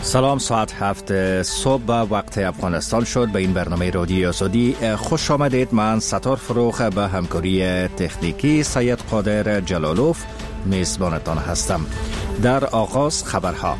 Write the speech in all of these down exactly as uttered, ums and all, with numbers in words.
سلام، ساعت هفت صبح به وقت افغانستان شد. به این برنامه رادیوی آزادی خوش آمدید. من ستار فروخ به همکاری تکنیکی سید قادر جلالوف میزبانتان هستم. در آغاز خبرها.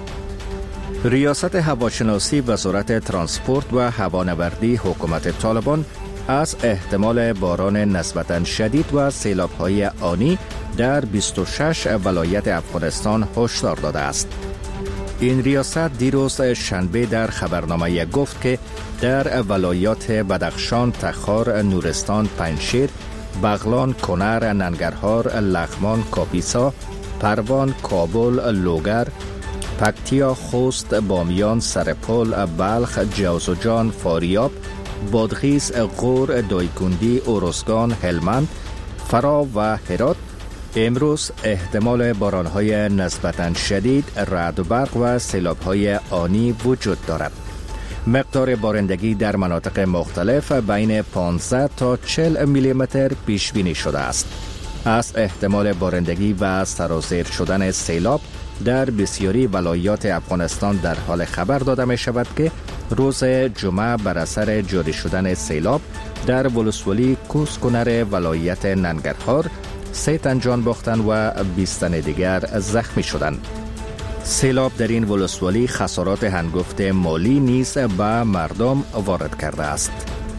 ریاست هواشناسی وزارت ترانسپورت و هوانوردی حکومت طالبان از احتمال باران نسبتاً شدید و سیلاب‌های آنی در بیست و شش ولایت افغانستان هشدار داده است. این ریاست دیروز شنبه در خبرنامه گفت که در ولایات بدخشان، تخار، نورستان، پنجشیر، بغلان، کنر، ننگرهار، لغمان، کاپیسا، پروان، کابل، لوگر، پکتیا، خوست، بامیان، سرپل، بلخ، جوزجان، فاریاب، بادغیس، غور، دایکندی، ارزگان، هلمند، فرا و هرات امروز احتمال باران‌های نسبتاً شدید، رعد و برق و سیلاب‌های آنی وجود دارد. مقدار بارندگی در مناطق مختلف بین پانزده تا چهل میلیمتر پیش بینی شده است. از احتمال بارندگی و سرازیر شدن سیلاب در بسیاری ولایات افغانستان در حال خبر داده می شود که روز جمعه بر اثر جاری شدن سیلاب در ولسوالی کوسکنر ولایت ننگرهار سه تن جان باختند و بیست تن دیگر زخمی شدند. سیلاب در این ولسوالی خسارات هنگفت مالی نیز به مردم وارد کرده است.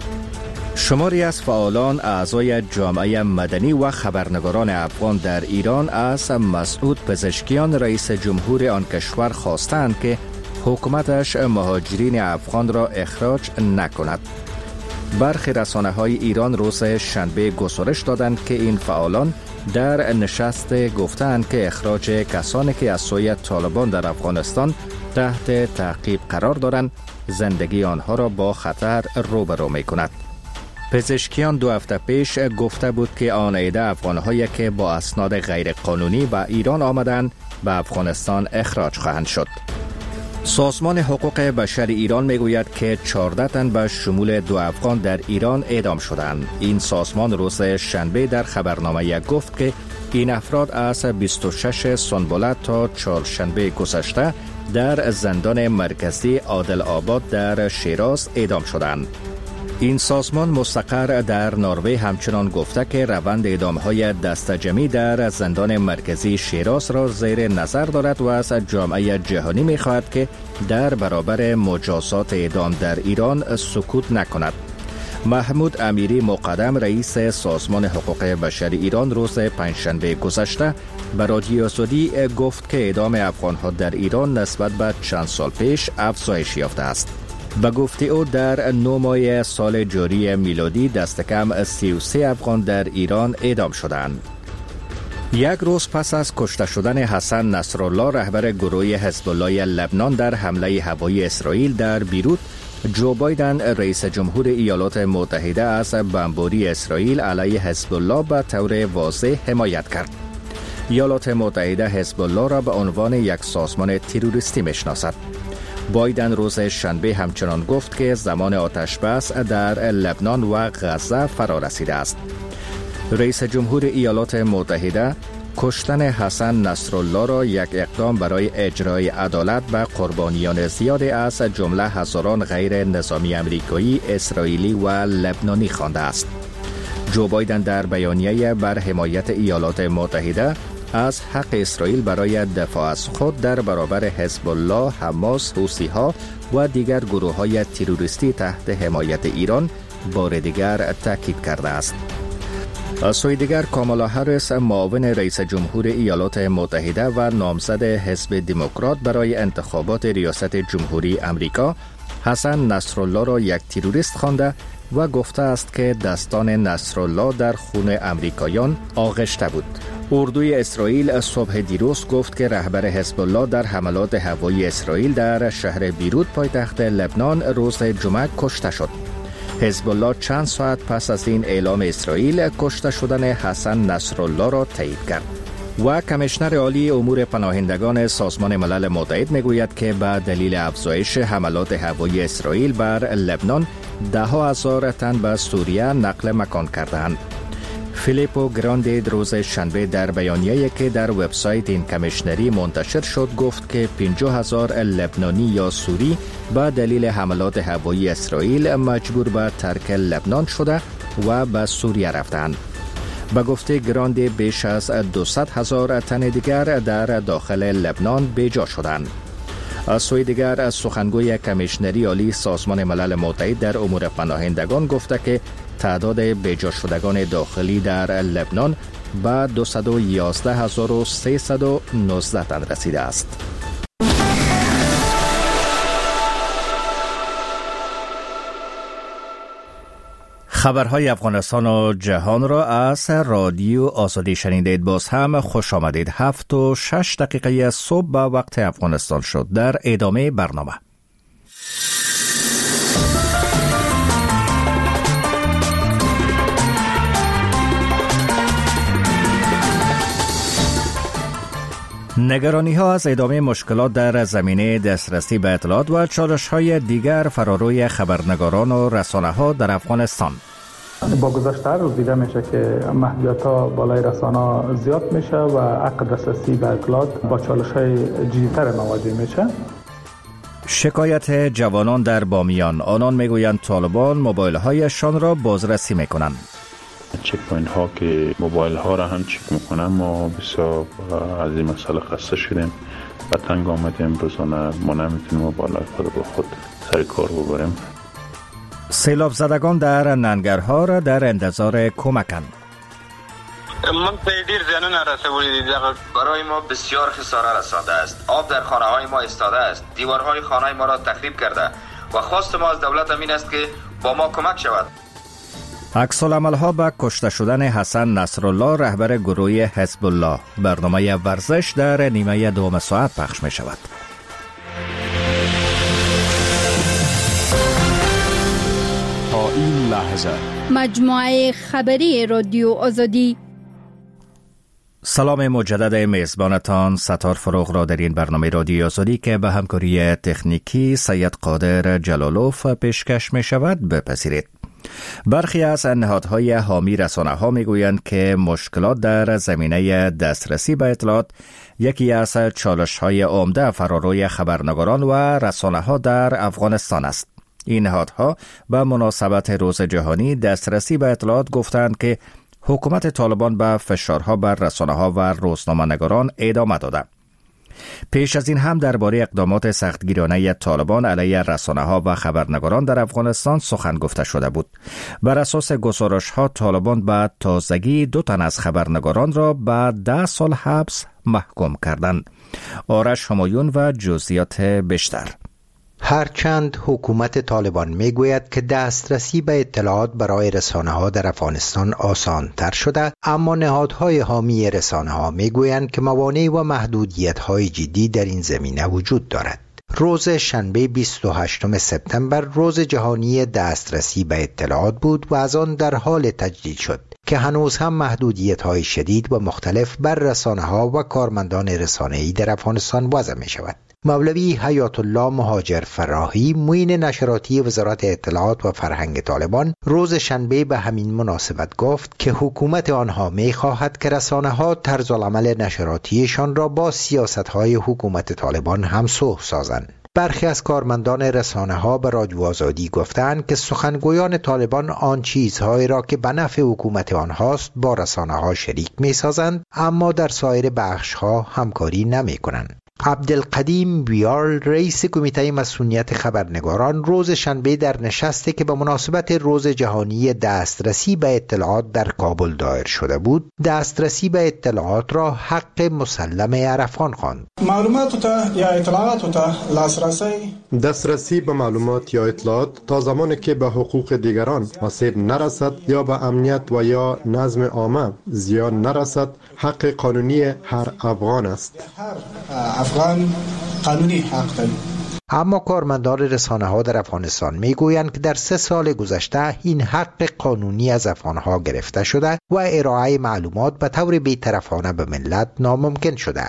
شماری از فعالان اعضای جامعه مدنی و خبرنگاران افغان در ایران از مسعود پزشکیان رئیس جمهور آن کشور خواستند که حکومتش مهاجرین افغان را اخراج نکند. برخی رسانه‌های ایران روز شنبه گزارش دادند که این فعالان در نشست گفتند که اخراج کسانی که از سوی طالبان در افغانستان تحت تعقیب قرار دارند زندگی آنها را با خطر روبرو می‌کند. پزشکیان دو هفته پیش گفته بود که آن عده افغان‌هایی که با اسناد غیرقانونی به ایران آمدند به افغانستان اخراج خواهند شد. سازمان حقوق بشر ایران میگوید که چهارده تن به شمول دو افغان در ایران اعدام شدند. این سازمان روز شنبه در خبرنامه گفت که این افراد از بیست و شش سنبله تا چهارشنبه گذشته در زندان مرکزی عادل آباد در شیراز اعدام شدند. این سازمان مستقر در نروژ همچنان گفته که روند اعدام‌های دسته‌جمعی در زندان مرکزی شیراز را زیر نظر دارد و از جامعه جهانی می‌خواهد که در برابر مجازات اعدام در ایران سکوت نکند. محمود امیری مقدم رئیس سازمان حقوق بشر ایران روز پنجشنبه گذشته به رادیوی آزادی گفت که اعدام افغان‌ها در ایران نسبت به چند سال پیش افزایش یافته است. به گفته او در نه ماه سال جاری میلادی دست کم سی و سه افغان در ایران اعدام شدند. یک روز پس از کشته شدن حسن نصرالله رهبر گروه حزب الله لبنان در حمله هوایی اسرائیل در بیروت، جو بایدن رئیس جمهور ایالات متحده از بمباری اسرائیل علیه حزب الله به طور واضح حمایت کرد. ایالات متحده حزب الله را به عنوان یک سازمان تروریستی میشناسد. بایدن روز شنبه همچنان گفت که زمان آتش بس در لبنان و غزه فرا رسیده است. رئیس جمهور ایالات متحده کشتن حسن نصرالله را یک اقدام برای اجرای عدالت به قربانیان زیادی از جمله هزاران غیر نظامی امریکایی، اسرائیلی و لبنانی خوانده است. جو بایدن در بیانیه بر حمایت ایالات متحده از حق اسرائیل برای دفاع از خود در برابر حزب الله، حماس، حوثی‌ها و دیگر گروه‌های تروریستی تحت حمایت ایران بار دیگر تاکید کرده است. از سوی دیگر کامالا هریس معاون رئیس جمهور ایالات متحده و نامزد حزب دموکرات برای انتخابات ریاست جمهوری امریکا حسن نصرالله را یک تروریست خوانده و گفته است که دستان نصرالله در خون امریکایان آغشته بود. اردوی اسرائیل صبح دیروز گفت که رهبر حزب الله در حملات هوایی اسرائیل در شهر بیروت پایتخت لبنان روز جمعه کشته شد. حزب الله چند ساعت پس از این اعلام اسرائیل کشته شدن حسن نصرالله را تایید کرد. و کمیشنر عالی امور پناهندگان سازمان ملل متحد میگوید که به دلیل افزایش حملات هوایی اسرائیل بر لبنان ده ها هزار تن به سوریه نقل مکان کردند. فیلیپو گراندی روز شنبه در بیانیه‌ای که در وبسایت این کمیشنری منتشر شد گفت که پنجاه هزار لبنانی یا سوری به دلیل حملات هوایی اسرائیل مجبور به ترک لبنان شده و به سوریه رفتند. به گفته گراندی بیش از دویست هزار تن دیگر در داخل لبنان بیجا شدند. از سوی دیگر از سخنگوی کمیشنری عالی سازمان ملل متحد در امور پناهندگان گفته که تعداد بیجا شدگان داخلی در لبنان به دویست و یازده هزار و سیصد و نوزده تن رسیده است. خبرهای افغانستان و جهان را از رادیو آزادی شنیدید. باز هم خوش آمدید. هفت و شش دقیقه صبح به وقت افغانستان شد. در ادامه برنامه نگرانی ها از ادامه مشکلات در زمینه دسترسی به اطلاعات و چالش های دیگر فراروی خبرنگاران و رسانه ها در افغانستان. با گذشته روز دیده میشه که محدودیت ها بالای رسانه زیاد میشه و حق دسترسی به اطلاعات با چالش های جدی‌تر مواجه میشه. شکایت جوانان در بامیان. آنان میگویند طالبان موبایل هایشان را بازرسی میکنند. چک پوینت ها که موبایل ها را هم چک میکنن، ما بسیار از این مسئله خسته شدیم و تنگ آمدیم. روزانه ما نمیتونیم موبایل های خود با خود سر کار ببریم. سیلاب زدگان در ننگرها را در انتظار کمکند. من پیدیر زیانون رسولی دیده برای ما بسیار خساره رسانده است. آب در خانه های ما استاده است. دیوارهای خانه ما را تخریب کرده و خواست ما از دولت امین است که با ما کمک شود. عکس‌العمل‌ها به کشته شدن حسن نصرالله رهبر گروه حزب الله. برنامه ورزش در نیمه دوم ساعت پخش می شود. تا این لحظه مجموعه خبری رادیو آزادی. سلام مجدد میزبانتان ستار فروغ را در این برنامه رادیو آزادی که به همکاری تکنیکی سید قادر جلالوف پیشکش می شود بپذیرید. برخی از نهادهای حامی رسانه ها می گویند که مشکلات در زمینه دسترسی به اطلاعات یکی از چالش های عمده فراروی خبرنگاران و رسانه ها در افغانستان است. این نهادها به مناسبت روز جهانی دسترسی به اطلاعات گفتند که حکومت طالبان به فشارها بر رسانه ها و روزنامه‌نگاران ادامه داده. پیش از این هم درباره اقدامات سختگیرانه طالبان علیه رسانه‌ها و خبرنگاران در افغانستان سخن گفته شده بود. بر اساس گزارش‌ها طالبان به تازگی دو تن از خبرنگاران را به ده سال حبس محکوم کردند. آرش همایون و جزئیات بیشتر. هرچند حکومت طالبان میگوید که دسترسی به اطلاعات برای رسانه‌ها در افغانستان آسان تر شده، اما نهادهای حامی رسانه‌ها میگویند که موانع و محدودیت‌های جدی در این زمینه وجود دارد. روز شنبه بیست و هشتم سپتامبر روز جهانی دسترسی به اطلاعات بود و از آن در حال تجدید شد که هنوز هم محدودیت‌های شدید و مختلف بر رسانه‌ها و کارمندان رسانه‌ای در افغانستان وضع می‌شود. مولوی حیات الله مهاجر فراهی معین نشراتی وزارت اطلاعات و فرهنگ طالبان روز شنبه به همین مناسبت گفت که حکومت آنها می‌خواهد که رسانه‌ها طرز العمل نشراتیشان را با سیاست‌های حکومت طالبان همسو سازند. برخی از کارمندان رسانه‌ها به رادیو آزادی گفتند که سخنگویان طالبان آن چیزهایی را که به نفع حکومت آنهاست با رسانه‌ها شریک می‌سازند، اما در سایر بخش‌ها همکاری نمی‌کنند. عبدالقدیم بیارل رئیس کمیته مسئولیت خبرنگاران روز شنبه در نشستی که به مناسبت روز جهانی دسترسی به اطلاعات در کابل دایر شده بود، دسترسی به اطلاعات را حق مسلم افغان خواند. معلومات یا اطلاعات لاسرسی دسترسی به معلومات یا اطلاعات تا زمانی که به حقوق دیگران آسیب نرسد یا به امنیت و یا نظم عامه زیان نرسد حق قانونی هر افغان است. هر افغان قانونی حق دارد. اما کارمندان رسانه‌ها در افغانستان میگویند که در سه سال گذشته این حق قانونی از افغانها گرفته شده و ارائه معلومات به طور بی‌طرفانه به ملت ناممکن شده است.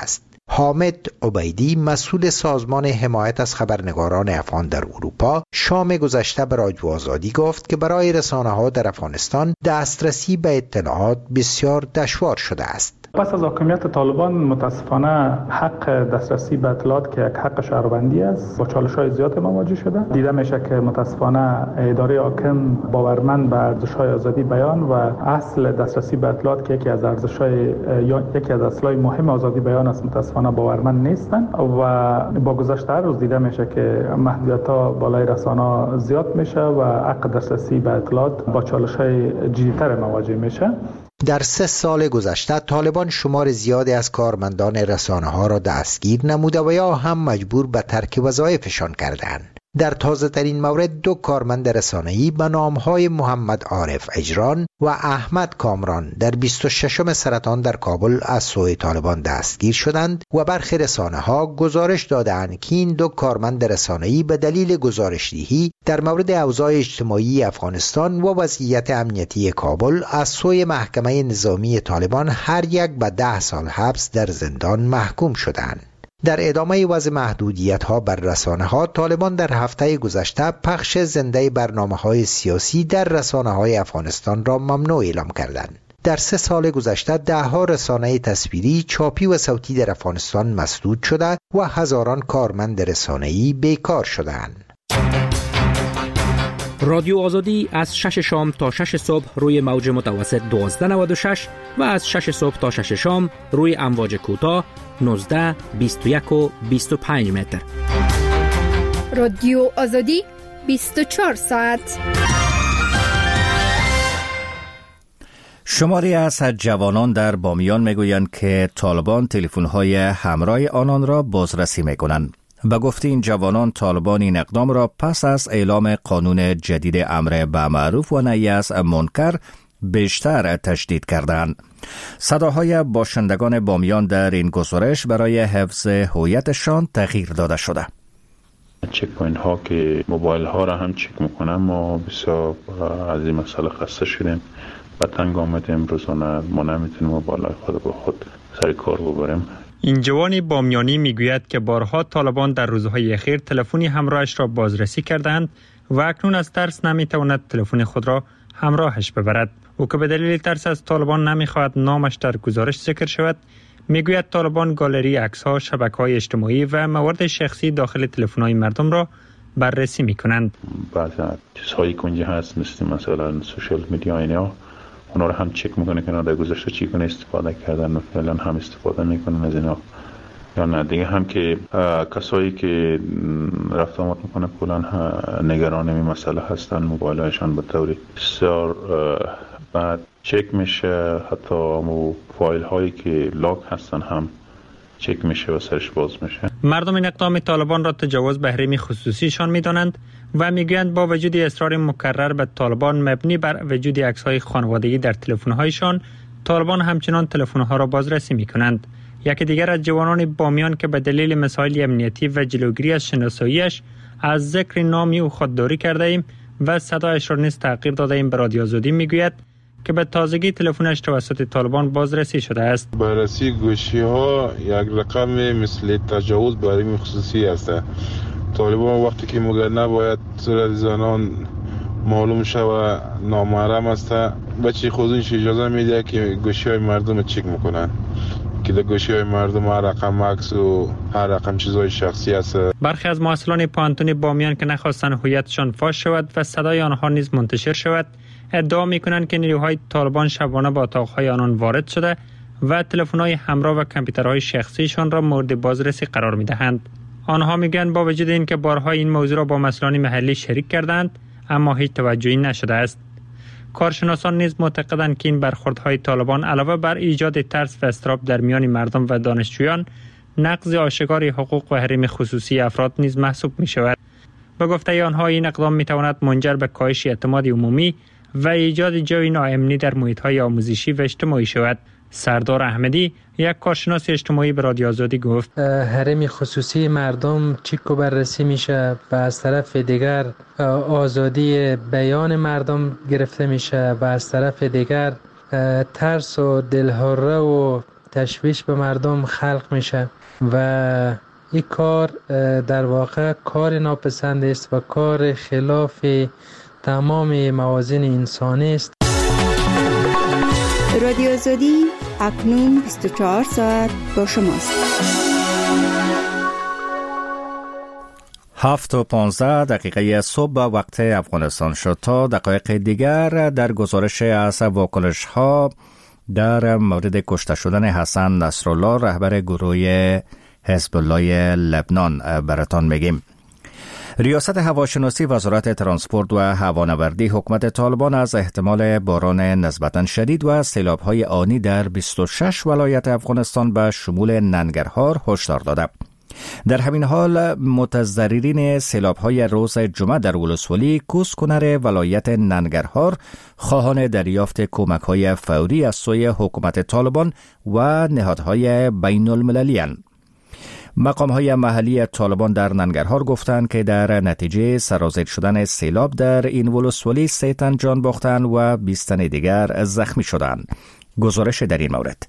حامد عبیدی مسئول سازمان حمایت از خبرنگاران افغان در اروپا شام گذشته به رادیو آزادی گفت که برای رسانه‌ها در افغانستان دسترسی به اطلاعات بسیار دشوار شده است. پس از حاکمیت طالبان متاسفانه حق دسترسی به اطلاعات که یک حق شهروندی است با چالش‌های زیاد مواجه شده. دیده میشه که متاسفانه اداره حاکم باورمند به ارزش‌های آزادی بیان و اصل دسترسی به اطلاعات که یکی از ارزش‌های یا یکی از اصل‌های مهم آزادی بیان است متاسفانه باورمند نیستند و با گذشت هر روز دیده میشه که محدودیت‌ها بالای رسانه‌ها زیاد میشه و حق دسترسی به اطلاعات با چالش‌های جدی‌تر مواجه میشه. در سه سال گذشته طالبان شمار زیادی از کارمندان رسانه‌ها را دستگیر نموده و یا هم مجبور به ترک وظایفشان کردند. در تازه ترین مورد دو کارمند رسانه‌ای به نام‌های محمد عارف اجران و احمد کامران در بیست و ششم سرطان در کابل از سوی طالبان دستگیر شدند و برخی رسانه‌ها گزارش دادند که این دو کارمند رسانه‌ای به دلیل گزارش‌دهی در مورد اوضاع اجتماعی افغانستان و وضعیت امنیتی کابل از سوی محکمه نظامی طالبان هر یک به ده سال حبس در زندان محکوم شدند. در ادامه وضع محدودیت‌ها بر رسانه‌ها، طالبان در هفته گذشته پخش زنده برنامه‌های سیاسی در رسانه‌های افغانستان را ممنوع اعلام کردند. در سه سال گذشته ده‌ها رسانه تصویری، چاپی و صوتی در افغانستان مسدود شده و هزاران کارمند رسانه‌ای بیکار شدند. رادیو آزادی از شش شام تا شش صبح روی موج متوسط دوازده نود و شش و از شش صبح تا شش شام روی امواج کوتاه نوزده، بیست و یک و بیست و پنج متر. رادیو آزادی بیست و چهار ساعت. شماری از جوانان در بامیان میگویند که طالبان تلفن‌های همراه آنان را بازرسی میکنند. به گفته این جوانان، طالبان این اقدام را پس از اعلام قانون جدید امر به معروف و نهی از منکر بیشتر تشدید کردند. صداهای باشندگان بامیان در این گزارش برای حفظ هویتشان تغییر داده شده. چک پوینت ها که موبایل ها را هم چک میکنن، ما بسیار از این مسئله خسته شدیم و تنگ آمد امروزانه ما نمیتونیم موبایل های خود با خود سر کار ببریم. این جوان بامیانی میگوید که بارها طالبان در روزهای اخیر تلفنی همراهش را بازرسی کردند و اکنون از ترس نمیتواند تلفن خود را همراهش ببرد. او که به دلیل ترس از طالبان نمیخواهد نامش در گزارش ذکر شود، میگوید طالبان گالری عکس‌ها، شبکه‌های اجتماعی و موارد شخصی داخل تلفن‌های مردم را بررسی میکنند. بعضی چیزهایی کنجی هست مثل مثلا سوشال میدیا اینا، اونا رو هم چک میکنه که در گذشته چی کنه استفاده کردن و فعلا هم استفاده میکنن از اینا یا نه. دیگه هم که کسایی که رفت آمد میکنه کلان نگران این مسئله هستن، موبایل هایشان به طوری بسیار بعد چک میشه، حتی مو فایل هایی که لاک هستن هم چک میشه و سرش باز میشه. مردم این اقدام طالبان را تجاوز به حریم خصوصیشان میدانند و میگویند با وجود اصرار مکرر به طالبان مبنی بر وجود عکس‌های خانوادگی در تلفن‌هایشان، طالبان همچنان تلفن‌ها را بازرسی میکنند. یکی دیگر از جوانان بامیان که به دلیل مسائل امنیتی و جلوگیری از شناساییش از ذکر نامی او خودداری کرده ایم و صدایش را نیز تغییر داده ایم به رادیو آزادی میگوید که به تازگی تلفنش توسط طالبان بازرسی شده است. بررسی گوشی ها یک رقم مثل تجاوز به حریم خصوصی است. طالبان وقتی که میگه نباید صورت زنان معلوم شوه نامحرم است، بچه خودش اجازه میده که گوشی های مردم چک میکنن که در گوشی های مردم هر رقم عکس و هر رقم چیزهای شخصی است. برخی از محصلان پانتون بامیان که نخواستن هویتشان فاش شود و صدای آنها نیز منتشر شود، ادعا میکنند که نیروهای طالبان شبانه با اتاقهای آنان وارد شده و تلفن‌های همراه و کامپیوترهای شخصیشان را مورد بازرسی قرار میدهند. آنها میگن با وجود این که بارها این موضوع را با مسئولان محلی شریک کردند، اما هیچ توجهی نشده است. کارشناسان نیز معتقدند که این برخوردهای طالبان علاوه بر ایجاد ترس و اضطراب در میان مردم و دانشجویان، نقض آشکار حقوق و حریم خصوصی افراد نیز محسوب می شود. به گفته آنها این اقدام می تواند منجر به کاهش اعتماد عمومی و ایجاد جوی ناامنی در محیط‌های آموزشی و اجتماعی شود. سردار احمدی، یک کارشناس اجتماعی، به رادیو آزادی گفت حریم خصوصی مردم چیک و بررسی میشه و از طرف دیگر آزادی بیان مردم گرفته میشه و از طرف دیگر ترس و دلهره و تشویش به مردم خلق میشه و این کار در واقع کار ناپسند است و کار خلاف تمام موازین انسانی است. رادیو آزادی اکنون بیست و چهار ساعت با شماست. هفت و پانزده دقیقه صبح وقت افغانستان شد. تا دقایق دیگر در گزارش از واکنش ها در مورد کشته شدن حسن نصرالله رهبر گروه حزب الله لبنان براتان میگیم. ریاست هواشناسی وزارت ترانسپورت و هوانوردی حکومت طالبان از احتمال باران نسبتاً شدید و سیلاب‌های آنی در بیست و شش ولایت افغانستان به شمول ننگرهار هشدار داده. در همین حال متضررین سیلاب‌های روز جمعه در ولسوالی کوسکنر ولایت ننگرهار خواهان دریافت کمک‌های فوری از سوی حکومت طالبان و نهادهای بین المللی اند. مقام‌های محلی طالبان در ننگرهار گفتند که در نتیجه سرازیر شدن سیلاب در این ولسوالی سه تن جان باختند و بیست تن دیگر زخمی شدند. گزارش در این مورد.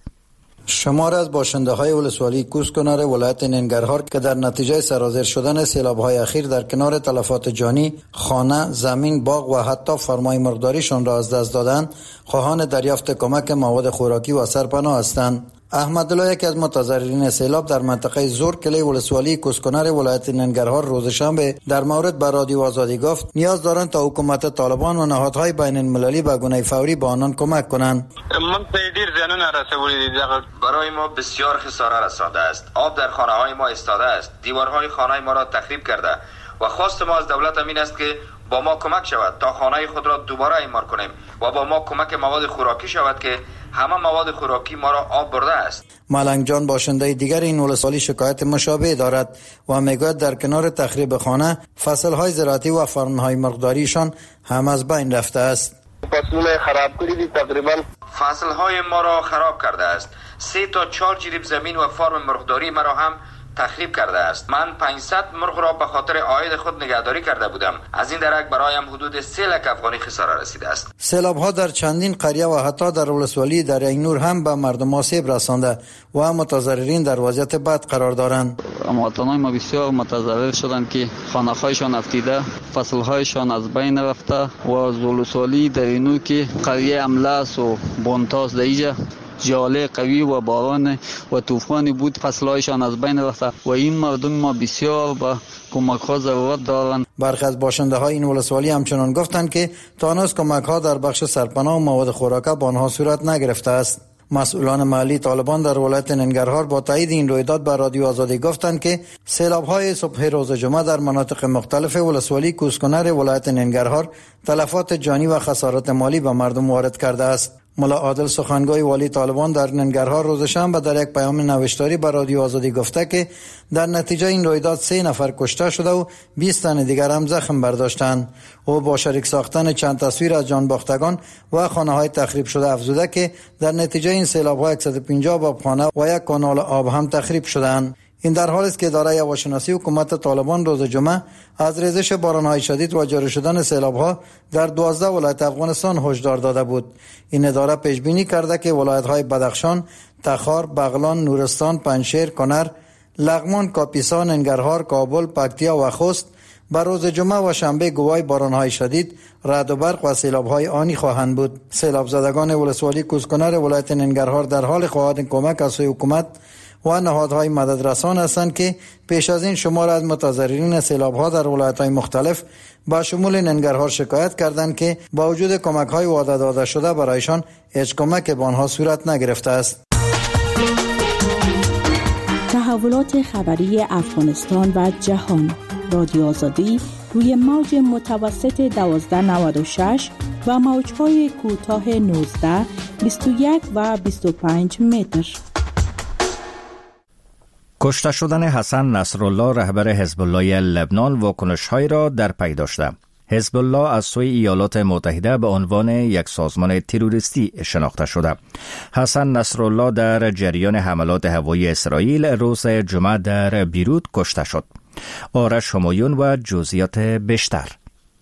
شمار از باشنده‌های ولسوالی کوسکنر ولایت ننگرهار که در نتیجه سرازیر شدن سیلاب‌های اخیر در کنار تلفات جانی، خانه، زمین، باغ و حتی فرمای مرغداریشان را از دست دادند، خواهان دریافت کمک مواد خوراکی و سرپناه هستند. احمدالله یکی از متضررین سیلاب در منطقه زور کلی ولسوالی کوسکنر ولایت ننگرهار روز شنبه در مورد به رادیو آزادی گفت نیاز دارند تا حکومت طالبان و نهادهای بین المللی به گونه فوری به آنان کمک کنند. من دیر زنان رسولی برای ما بسیار خساره رسانده است. آب در خانه های ما استاده است. دیوارهای خانه ما را تخریب کرده و خواست ما از دولت امین است که با ما کمک شود تا خانه خود را دوباره اعمار کنیم و با ما کمک مواد خوراکی شود که همه مواد خوراکی ما را آب برده است. ملنگ جان باشنده دیگر این ولسوالی شکایت مشابه دارد و میگوید در کنار تخریب خانه فصلهای زراعتی و فرمهای مرغداریشان هم از بین رفته است. فصلهای خراب کردی تقریبا فصلهای ما را خراب کرده است. سه تا چهار جریب زمین و فرم مرغداری مرا هم تخریب کرده است. من پانصد مرغ را به خاطر عاید خود نگهداری کرده بودم. از این درک برایم حدود سه لک افغانی خساره رسیده است. سیلاب‌ها در چندین قریه و حتی در ولسوالی دریای نور هم به مردم آسیب رسانده و متضررین در وضعیت بد قرار دارند. مواطنان ما بسیار متضرر شدند که خانه‌هایشان افتیده، فصل‌هایشان از بین رفته و ولسوالی دریای نور که قریه املاس و بونتاس دیجا جاله قوی و باران و طوفانی بود، فصلهایشان از بین رفته و این مردم ما بسیار با کمک ها ضرورت دارند. برخی از باشنده های این ولسوالی همچنان گفتند که تا هنوز کمک ها در بخش سرپناه و مواد خوراک به آنها صورت نگرفته است. مسئولان محلی طالبان در ولایت ننگرهار با تایید این رویداد به رادیو آزادی گفتند که سیلاب‌های صبح روز جمعه در مناطق مختلف ولسوالی کوسکنر ولایت ننگرهار تلفات جانی و خسارات مالی به مردم وارد کرده است. ملا عادل سخنگوی والی طالبان در ننگرهار روز شنبه در یک پیام نوشتاری به رادیو آزادی گفته که در نتیجه این رویداد سه نفر کشته شده و بیست تن دیگر هم زخم برداشتند. او با شریک ساختن چند تصویر از جان باختگان و خانه‌های تخریب شده افزوده که در نتیجه این سیلاب‌ها صد و پنجاه آبخانه و یک کانال آب هم تخریب شدند. این در حالی است که اداره هواشناسی حکومت طالبان روز جمعه از ریزش باران‌های شدید و جاری شدن سیلاب‌ها در دوازده ولایت افغانستان هشدار داده بود. این اداره پیش بینی کرده که ولایت‌های بدخشان، تخار، بغلان، نورستان، پنجشیر، کنر، لغمان، کاپیسا، ننگرهار، کابل، پکتیا و خوست بر روز جمعه و شنبه گواهی باران‌های شدید، رعد و برق و سیلاب‌های آنی خواهند بود. سیلاب زدگان ولسوالی کوسکنر ولایت ننگرهار در حال خواهان کمک از سوی حکومت و نهادهای مددرسان هستند که پیش از این شمار از متضررین سیلاب‌ها در ولایت‌های مختلف با شمول ننگرهار شکایت کردند که با وجود کمک‌های وعده داده شده برایشان هیچ کمک به آنها صورت نگرفته است. تحولات خبری افغانستان و جهان، رادیو آزادی روی موج متوسط دوازده نود و شش و موج‌های کوتاه نوزده، بیست و یک و بیست و پنج متر. کشته شدن حسن نصرالله رهبر حزب الله لبنان واکنش‌هایی را در پی داشته. حزب الله از سوی ایالات متحده به عنوان یک سازمان تروریستی شناخته شده. حسن نصرالله در جریان حملات هوایی اسرائیل روز جمعه در بیروت کشته شد. آرش همایون و جزئیات بیشتر.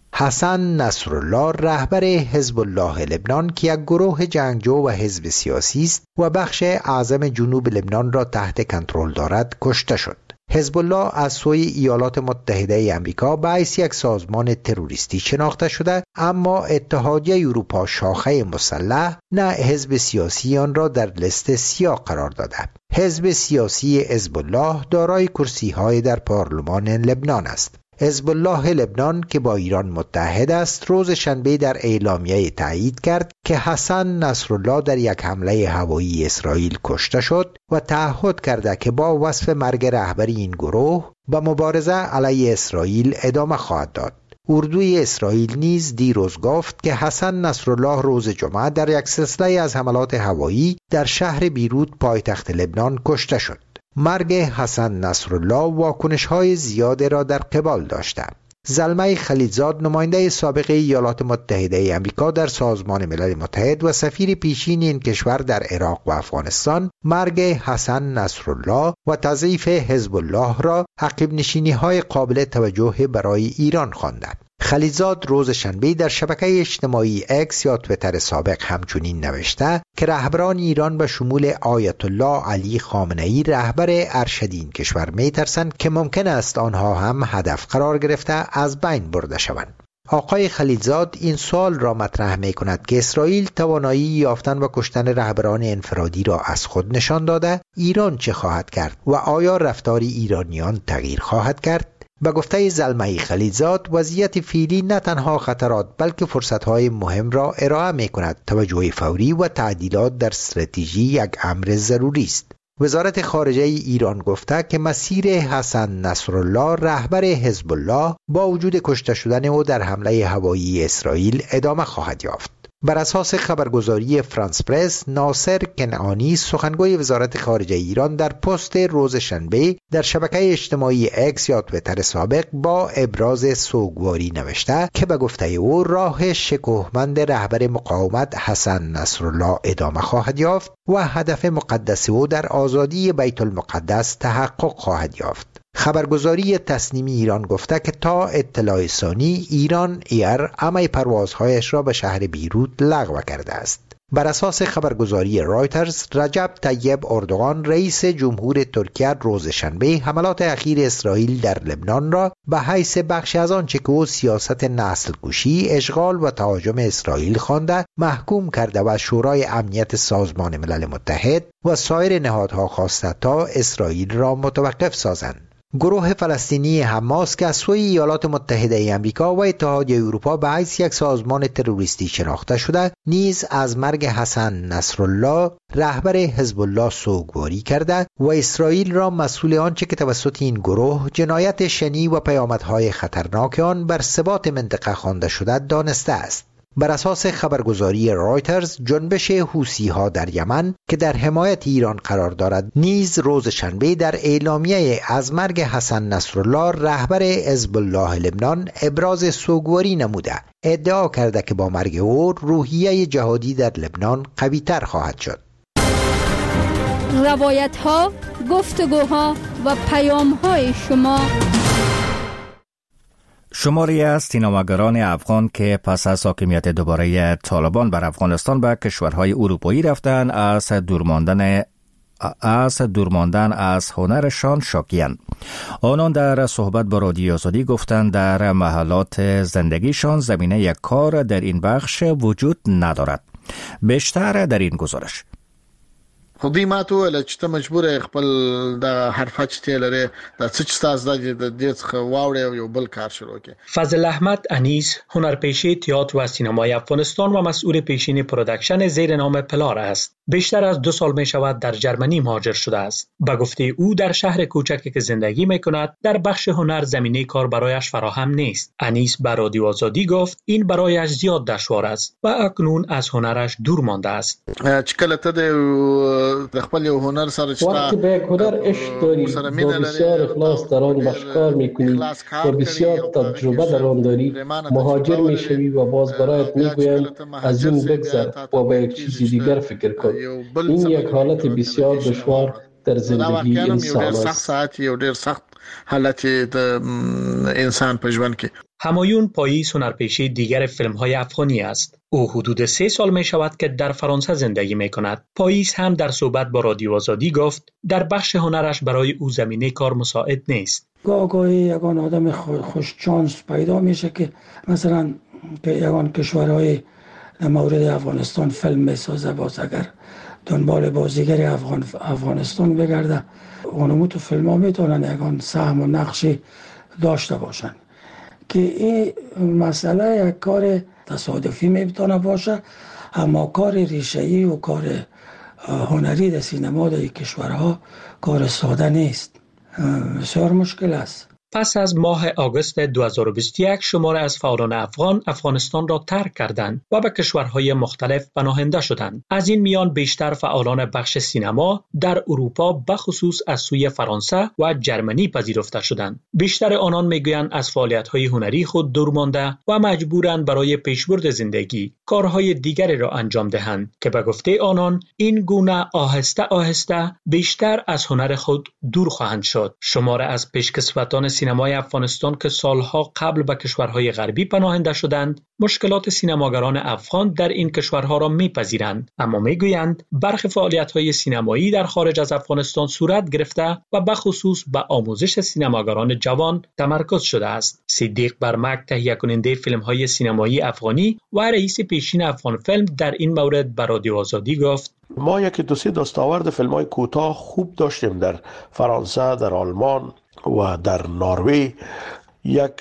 حسن نصرالله رهبر حزب الله لبنان که یک گروه جنگجو و حزب سیاسی است و بخش اعظم جنوب لبنان را تحت کنترل دارد کشته شد. حزب الله از سوی ایالات متحده آمریکا به حیث یک سازمان تروریستی شناخته شده، اما اتحادیه اروپا شاخه مسلح نه حزب سیاسی آن را در لیست سیاه قرار داده. حزب سیاسی حزب الله دارای کرسی‌های در پارلمان لبنان است. حزب الله لبنان که با ایران متحد است، روز شنبه در اعلامیه تایید کرد که حسن نصرالله در یک حمله هوایی اسرائیل کشته شد و تعهد کرده که با وصف مرگ رهبری این گروه به مبارزه علیه اسرائیل ادامه خواهد داد. اردوی اسرائیل نیز دیروز گفت که حسن نصرالله روز جمعه در یک سلسله از حملات هوایی در شهر بیروت پایتخت لبنان کشته شد. مرگ حسن نصرالله واکنش‌های زیاد را در قبال داشته. زلمه خلیلزاد نماینده سابق ایالات متحده آمریکا در سازمان ملل متحد و سفیر پیشین این کشور در عراق و افغانستان مرگ حسن نصرالله و تضعیف حزب الله را عقب نشینی‌های قابل توجه برای ایران خواندند. خلیلزاد روز شنبه در شبکه اجتماعی اکس یا تویتر سابق همچنین نوشته که رهبران ایران به شمول آیت الله علی خامنه‌ای رهبر ارشد این کشور می‌ترسند که ممکن است آنها هم هدف قرار گرفته از بین برده شوند. آقای خلیلزاد این سوال را مطرح می کند که اسرائیل توانایی یافتن و کشتن رهبران انفرادی را از خود نشان داده، ایران چه خواهد کرد و آیا رفتار ایرانیان تغییر خواهد کرد؟ به گفته زلمه خلیلزاد، وضعیت فعلی نه تنها خطرات بلکه فرصت‌های مهم را ارائه می‌کند. توجه فوری و تعدیلات در استراتژی یک امر ضروری است. وزارت خارجه ایران گفته که مسیر حسن نصرالله رهبر حزب الله با وجود کشته شدن او در حمله هوایی اسرائیل ادامه خواهد یافت. بر اساس خبرگزاری فرانس پرس، ناصر کنعانی سخنگوی وزارت خارجه ایران در پست روز شنبه در شبکه اجتماعی اکس یا تویتر سابق با ابراز سوگواری نوشته که به گفته او راه شکوهمند رهبر مقاومت حسن نصرالله ادامه خواهد یافت و هدف مقدس او در آزادی بیت المقدس تحقق خواهد یافت. خبرگزاری تسنیمی ایران گفته که تا اطلاع ثانی ایران ایر همه پروازهایش را به شهر بیروت لغو کرده است. بر اساس خبرگزاری رایترز، رجب طیب اردوغان رئیس جمهور ترکیه روز شنبه حملات اخیر اسرائیل در لبنان را به حیث بخش از آنچه که او سیاست نسل کشی، اشغال و تهاجم اسرائیل خوانده محکوم کرده و شورای امنیت سازمان ملل متحد و سایر نهادها خواسته تا اسرائیل را متوقف سازند. گروه فلسطینی حماس که از سوی ایالات متحده آمریکا و اتحادیه اروپا به حیث یک سازمان تروریستی شناخته شده، نیز از مرگ حسن نصرالله رهبر حزب الله سوگواری کرده و اسرائیل را مسئول آنچه که توسط این گروه جنایت شنی و پیامدهای خطرناک آن بر ثبات منطقه خوانده شده دانسته است. بر اساس خبرگزاری رایترز، جنبش حوثی‌ها در یمن که در حمایت ایران قرار دارد نیز روز شنبه در اعلامیه از مرگ حسن نصرالله رهبر حزب الله لبنان ابراز سوگواری نموده، ادعا کرده که با مرگ او روحیه جهادی در لبنان قوی‌تر خواهد شد. روایت‌ها، گفتگوها و پیام‌های شما. شماری از سینماگران افغان که پس از حاکمیت دوباره طالبان بر افغانستان به کشورهای اروپایی رفتن از دورماندن از دورماندن از هنرشان شاکی‌اند. آنان در صحبت با رادیو آزادی گفتند در محلات زندگیشان زمینه یک کار در این بخش وجود ندارد. بیشتر در این گزارش. خو دوی ما ته وویل چې ته مجبور یې خپل د حرفه چې تی لرې د څه چې ستاسو د دې څخه واوړې او یو بل کار شروع کړې. فضل احمد انیس هنرپیشه تئاتر و سینمای افغانستان و مسئول پیشین پروداکشن زیر نام پلار است. بیشتر از دو سال می شود در جرمنی مهاجر شده است. به گفته او در شهر کوچکی که زندگی می کند در بخش هنر زمینه کار برایش فراهم نیست. انیس به رادیو آزادی گفت این برایش زیاد دشوار است و اکنون از هنرش دور مانده است. چې کله ته د خپل هنر سره چې وقتی به یک هنر عشق داری و بسیار اخلاص در آن باشکار میکنی و بسیار تجربه در آن داری، مهاجر میشوی و باز برایت میگویند از این بگذر و به یک چیزی دیگر فکر کن. این یک حالت بسیار دشوار در زندگی انسان است. سخت ساعت یو ډیر سخت حالت انسان په ژوند کې. همایون پاییز هنرپیشه دیگر فیلم های افغانی است. او حدود سه سال می شود که در فرانسه زندگی می کند. پاییز هم در صحبت با رادیو آزادی گفت در بخش هنرش برای او زمینه کار مساعد نیست. گاه گاهی یگان آدم خوش چانس پیدا میشه که مثلا که یگان کشورهای در مورد افغانستان فیلم میسازه، باز اگر دنبال بازیگری افغان افغانستان بگرده اونمو تو فیلم ها میتونن یگان سهم و نقشی داشته باشن که این مسئله یک کار تصادفی میتونه باشه، اما کار ریشه‌ای و کار هنری در سینما در کشورها کار ساده نیست، بسیار مشکل است. پس از ماه آگوست دو هزار و بیست و یک شماره از فعالان افغان افغانستان را ترک کردند و به کشورهای مختلف پناهنده شدند. از این میان بیشتر فعالان بخش سینما در اروپا بخصوص از سوی فرانسه و جرمنی پذیرفته شدند. بیشتر آنان میگویند از فعالیت‌های هنری خود دور مانده و مجبورند برای پیشبرد زندگی کارهای دیگری را انجام دهند که به گفته آنان این گونه آهسته آهسته بیشتر از هنر خود دور خواهند شد. شماره از پیشکسوتان سینمای افغانستان که سالها قبل به کشورهای غربی پناهنده شدند، مشکلات سینماگران افغان در این کشورها را میپذیرند، اما میگویند برخی فعالیت‌های سینمایی در خارج از افغانستان صورت گرفته و به خصوص به آموزش سینماگران جوان تمرکز شده است. صدیق برمک، تهیه کننده فیلم‌های سینمایی افغانی و رئیس پیشین افغان فیلم در این مورد به رادیو آزادی گفت: ما یک دو سه دستاورد فیلم‌های کوتاه خوب داشتیم در فرانسه، در آلمان و در نروژ. یک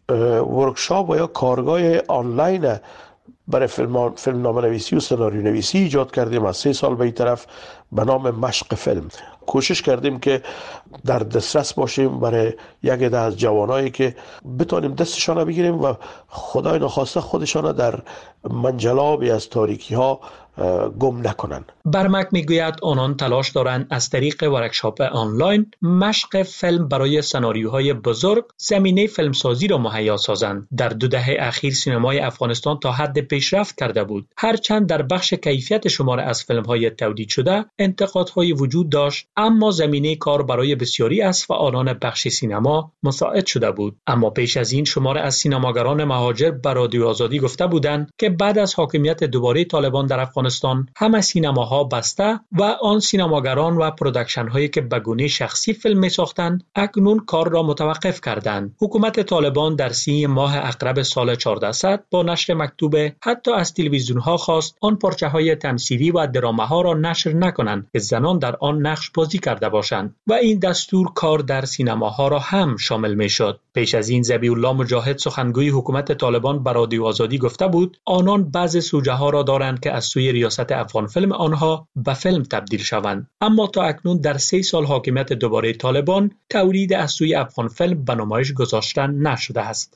ورکشاپ و یا کارگاه آنلاین برای فیلم فیلمنامه نویسی و سناریو نویسی ایجاد کردیم از سه سال به این طرف به نام مشق فیلم. کوشش کردیم که در دسترس باشیم برای یک عده از جوانایی که بتونیم دستشان رو بگیریم و خدای نخواسته خودشان در منجلابی از تاریکی ها گم نکنن. برمک میگوید آنان تلاش دارند از طریق ورکشاپ آنلاین مشق فیلم برای سناریوهای بزرگ زمینه فیلمسازی را مهیا سازند. در دو دهه اخیر سینمای افغانستان تا حد پیشرفت کرده بود، هرچند در بخش کیفیت شمار از فیلم‌های تولید شده انتقادهای وجود داشت، اما زمینه کار برای بسیاری از فعالان بخش سینما مساعد شده بود. اما پیش از این شمار از سینماگران مهاجر به رادیو آزادی گفته بودند که بعد از حاکمیت دوباره طالبان در افغانستان همه سینماها بسته و آن سینماگران و پروداکشن هایی که به گونه شخصی فیلم می ساختند اکنون کار را متوقف کردند. حکومت طالبان در سی ماه اقرب سال چهارده صد با نشر مکتوب حتی از تلویزیون ها خواست آن پارچه های تمثیلی و درامه ها را نشر نکنند که زنان در آن نقش بازی کرده باشند و این دستور کار در سینماها را هم شامل می شد. پیش از این ذبیح الله مجاهد سخنگوی حکومت طالبان به رادیو آزادی گفته بود آنان بعضی سوژه ها را دارند که از سوی ریاست افغان فیلم آنها به فیلم تبدیل شوند، اما تا اکنون در سه سال حاکمیت دوباره طالبان تولید از سوی افغان فیلم به نمایش گذاشته نشده است.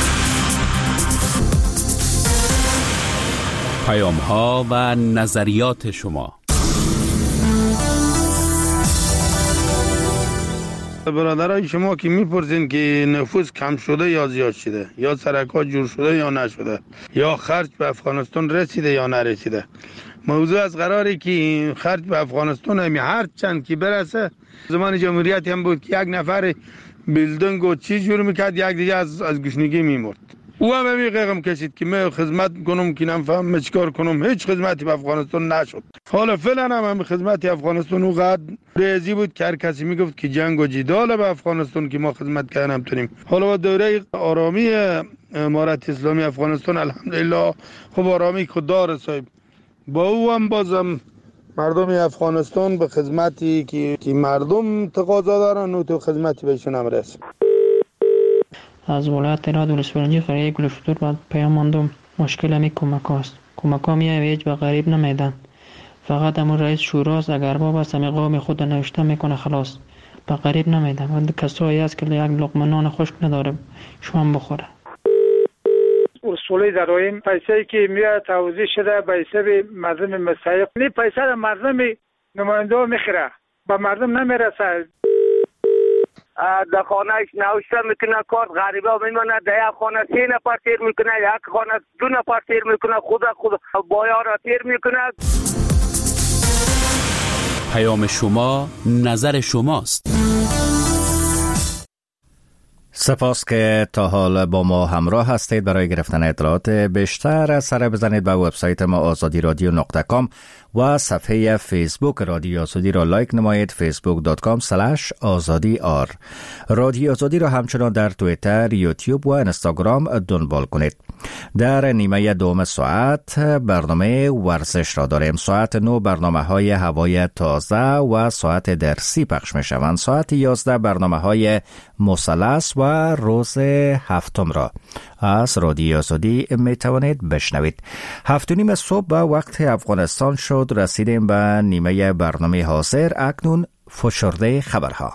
پیام ها و نظریات شما. برادرای شما که میپرسین که نفوذ کم شده یا زیاد شده، یا سرکات جور شده یا نشده، یا خرج به افغانستان رسیده یا نرسیده، موضوع از قراری که خرج به افغانستان همی هر چند که برسه، زمان جمهوریت هم بود که یک نفر بیلدنگ و چی جور میکرد یک دیگه از از گشنگی میمرد. او هم همی قیقم کشید که من خدمت کنم که نفهم چیکار کنم، هیچ خدمتی به افغانستان نشد. حالا فعلا هم هم خدمتی افغانستان اونقدر ریزی بود که هر کسی میگفت که جنگ و جدال به افغانستان که ما خدمت کردن نمیتونیم. حالا با دوره آرامی امارت اسلامی افغانستان الحمدلله خب آرامی خود داره صاحب، با او هم بازم مردم افغانستان به خدمتی که, که مردم تقاضا دارن و تو خدمتی بهشون هم رسید. از ولایت راد ولسوالی قریه گلفتور باید پیام ماندم مشکل همی کمک هاست. کمک ها میه ویج به غریب نمیدن، فقط همون رئیس شوراست اگر باب است همی قوم خود نوشته میکنه خلاص، به غریب نمیدن و کسایی هست که یک لقمه نان خشک نداره شما بخوره. اصولی داریم پیسه‌ای که میاد توزیع شده به حساب مردم مستحق، این پیسه را مردم نماینده میخره به مردم نمیرسه. در خانه نوشته میکنه کارت غریبه میمونه، در یک خانه سه نفر تیر میکنه، یک خانه دو نفر تیر میکنه، خود خود بایا را تیر میکنه. پیام شما نظر شماست. سپاس که تا حال با ما همراه هستید. برای گرفتن اطلاعات بیشتر سر بزنید به وبسایت ما آزادی رادیو نقطه کام و صفحه فیسبوک رادیو آزادی را لایک نمایید، فیسبوک دات کام اسلش آزادی آر. رادیو آزادی را همچنان در توییتر، یوتیوب و اینستاگرام دنبال کنید. در نیمه دوم ساعت برنامه ورزش را داریم. ساعت نو برنامه های هوای تازه و ساعت درسی پخش می شوند. ساعت یازده برنامه های مثلث و روز هفتم را از رادیو آزادی می توانید بشنوید. هفت و نیم صبح به وقت افغانستان شد. رسیدیم به نیمه برنامه حاضر. اکنون فشرده خبرها.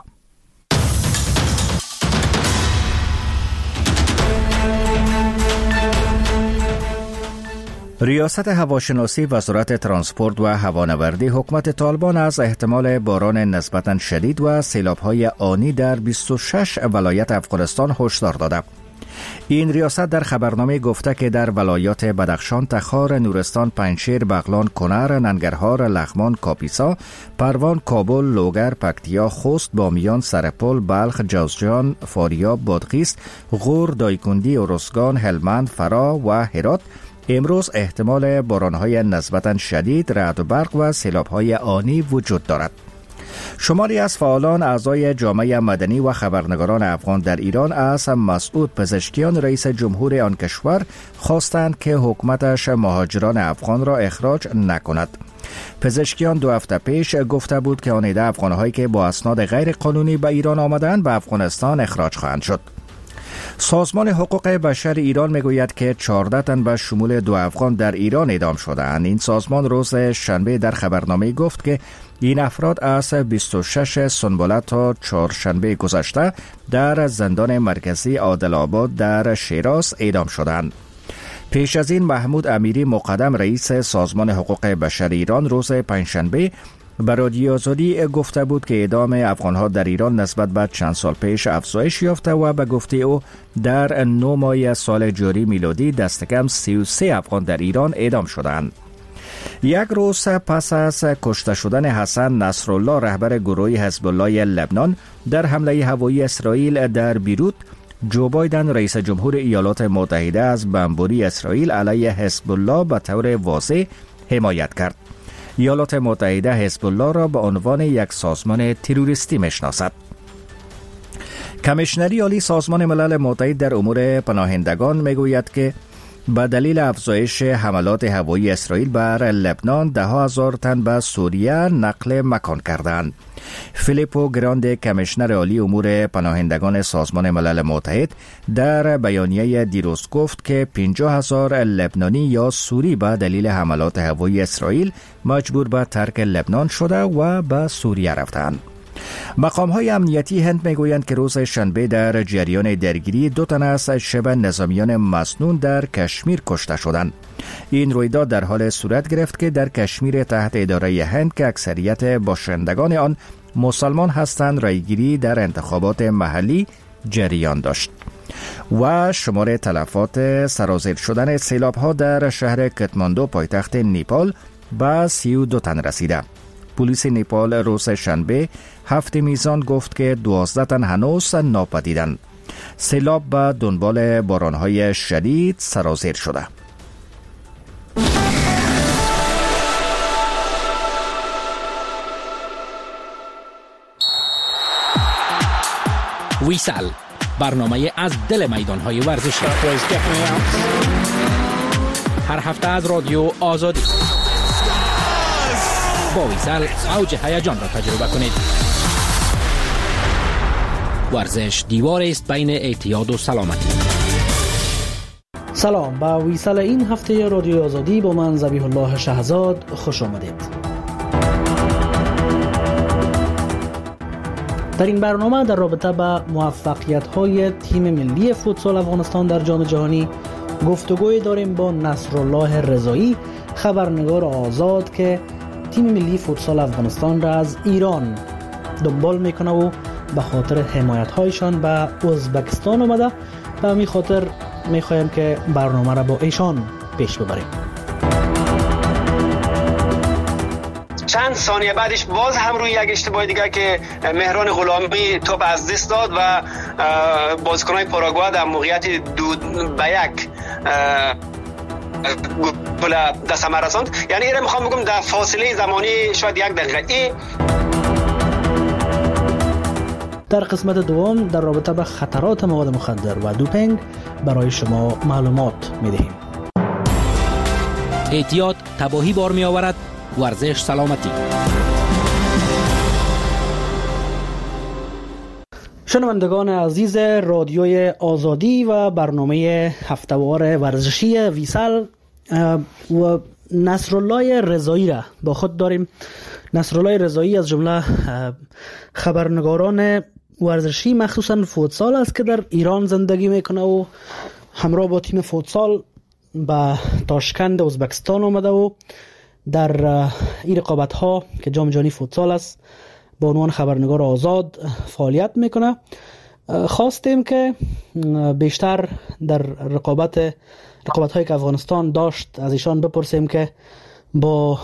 ریاست هواشناسی وزارت ترانسپورت و هوانوردی حکومت طالبان از احتمال باران نسبتاً شدید و سیلاب‌های آنی در بیست و شش ولایت افغانستان هشدار داده. این ریاست در خبرنامه گفته که در ولایات بدخشان، تخار، نورستان، پنجشیر، بغلان، کنر، ننگرهار، لغمان، کاپیسا، پروان، کابل، لوگر، پکتیا، خوست، بامیان، سرپل، بلخ، جوزجان، فاریاب، بادغیس، غور، دایکندی، ارزگان، هلمند، فرا و هرات امروز احتمال باران‌های نسبتاً شدید، رعد و برق و سیلاب‌های آنی وجود دارد. شماری از فعالان اعضای جامعه مدنی و خبرنگاران افغان در ایران از مسعود پزشکیان رئیس جمهور آن کشور خواستند که حکومتش مهاجران افغان را اخراج نکند. پزشکیان دو هفته پیش گفته بود که آن عده افغان‌هایی که با اسناد غیر قانونی به ایران آمدند به افغانستان اخراج خواهند شد. سازمان حقوق بشر ایران میگوید که چهارده تن به شمول دو افغان در ایران اعدام شدند. این سازمان روز شنبه در خبرنامه گفت که این افراد از بیست و شش سنبله تا چهارشنبه گذشته در زندان مرکزی عادل آباد در شیراز اعدام شدند. پیش از این محمود امیری مقدم رئیس سازمان حقوق بشر ایران روز پنجشنبه به رادیو آزادی گفته بود که اعدام افغانها در ایران نسبت به چند سال پیش افزایش یافته و به گفته او در نه ماه سال جاری میلادی دست کم سی و سه افغان در ایران اعدام شدند. یک روز پس از کشته شدن حسن نصرالله رهبر گروه حزب الله لبنان در حمله هوایی اسرائیل در بیروت، جو بایدن رئیس جمهور ایالات متحده از بمباری اسرائیل علیه حزب الله به طور واضح حمایت کرد. ایالات متحده حزب الله را به عنوان یک سازمان تروریستی میشناسد. کمیشنری عالی سازمان ملل متحد در امور پناهندگان میگوید که به دلیل افزایش حملات هوایی اسرائیل بر لبنان ده هزار تن به سوریه نقل مکان کردند. فیلیپو گراند کمیشنر عالی امور پناهندگان سازمان ملل متحد در بیانیه دیروز گفت که پنجاه هزار لبنانی یا سوری به دلیل حملات هوایی اسرائیل مجبور به ترک لبنان شده و به سوریه رفتند. مقام‌های امنیتی هند میگویند که روز شنبه در جریان درگیری دو تن از شبه نظامیان مسنون در کشمیر کشته شدند. این رویداد در حال صورت گرفت که در کشمیر تحت اداره هند که اکثریت باشندگان آن مسلمان هستند رایگیری در انتخابات محلی جریان داشت. و شمار تلفات سرازیر شدن سیلاب‌ها در شهر کتماندو پایتخت نیپال به سی و دو تن رسیده. پلیس نیپال روز شنبه هفت میزان گفت که دوازده تن هنوز ناپدیدند. سیلاب به دنبال بارانهای شدید سرازیر شده. ویسل، برنامه از دل میدانهای ورزشی، هر هفته از رادیو آزادی. با ویسل اوج هیجان را تجربه کنید. ورزش دیوار است بین اعتیاد و سلامتی. سلام، با ویسل این هفته رادیو آزادی با من ذبیح الله شهزاد خوش آمدید. در این برنامه در رابطه با موفقیت‌های تیم ملی فوتسال افغانستان در جام جهانی گفتگوی داریم با نصرالله رضایی، خبرنگار آزاد که تیم ملی فوتسال افغانستان را از ایران دنبال میکنه و به خاطر حمایت‌هایشان به ازبکستان آمده. به همین خاطر میخوایم که برنامه را با ایشان پیش ببریم. چند ثانیه بعدش باز هم روی یک اشتباه دیگه که مهران غلامی توپ از دست داد و بازیکن‌های پاراگوئه در موقعیت دو به یک گل دست هم رساند. یعنی اینو میخوام بگم در فاصله زمانی شاید یک دقیقه. ای در قسمت دوم در رابطه با خطرات مواد مخدر و دوپینگ برای شما معلومات میدهیم. احتیاط تباهی بار می آورد. ورزش سلامتی. شنوندگان عزیز رادیوی آزادی و برنامه هفته‌وار ورزشی ویسل و نصرالله رضایی را با خود داریم. نصرالله رضایی از جمله خبرنگاران ورزشی مخصوصا فوتسال است که در ایران زندگی میکنه و همراه با تیم فوتسال به تاشکند ازبکستان آمده و در این رقابت ها که جام جهانی فوتسال است با عنوان خبرنگار آزاد فعالیت میکنه. خواستیم که بیشتر در رقابت رقابت هایی که افغانستان داشت از ایشان بپرسیم که با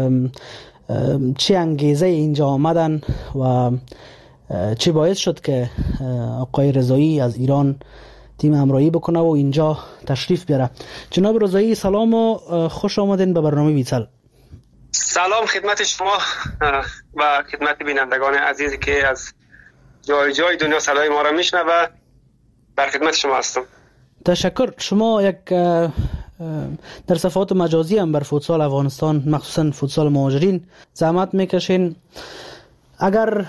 چه انگیزه اینجا آمدن و چه باعث شد که آقای رضایی از ایران تیم همراهی بکنه و اینجا تشریف بیاره. جناب رضایی سلام و خوش آمدین به برنامه ویسل. سلام خدمت شما و خدمت بینندگان عزیزی که از جای جای دنیا صدای ما را میشنوه و در خدمت شما هستم. تشکر. شما یک در صفحات مجازی هم بر فوتسال افغانستان مخصوصا فوتسال مهاجرین زحمت میکشین. اگر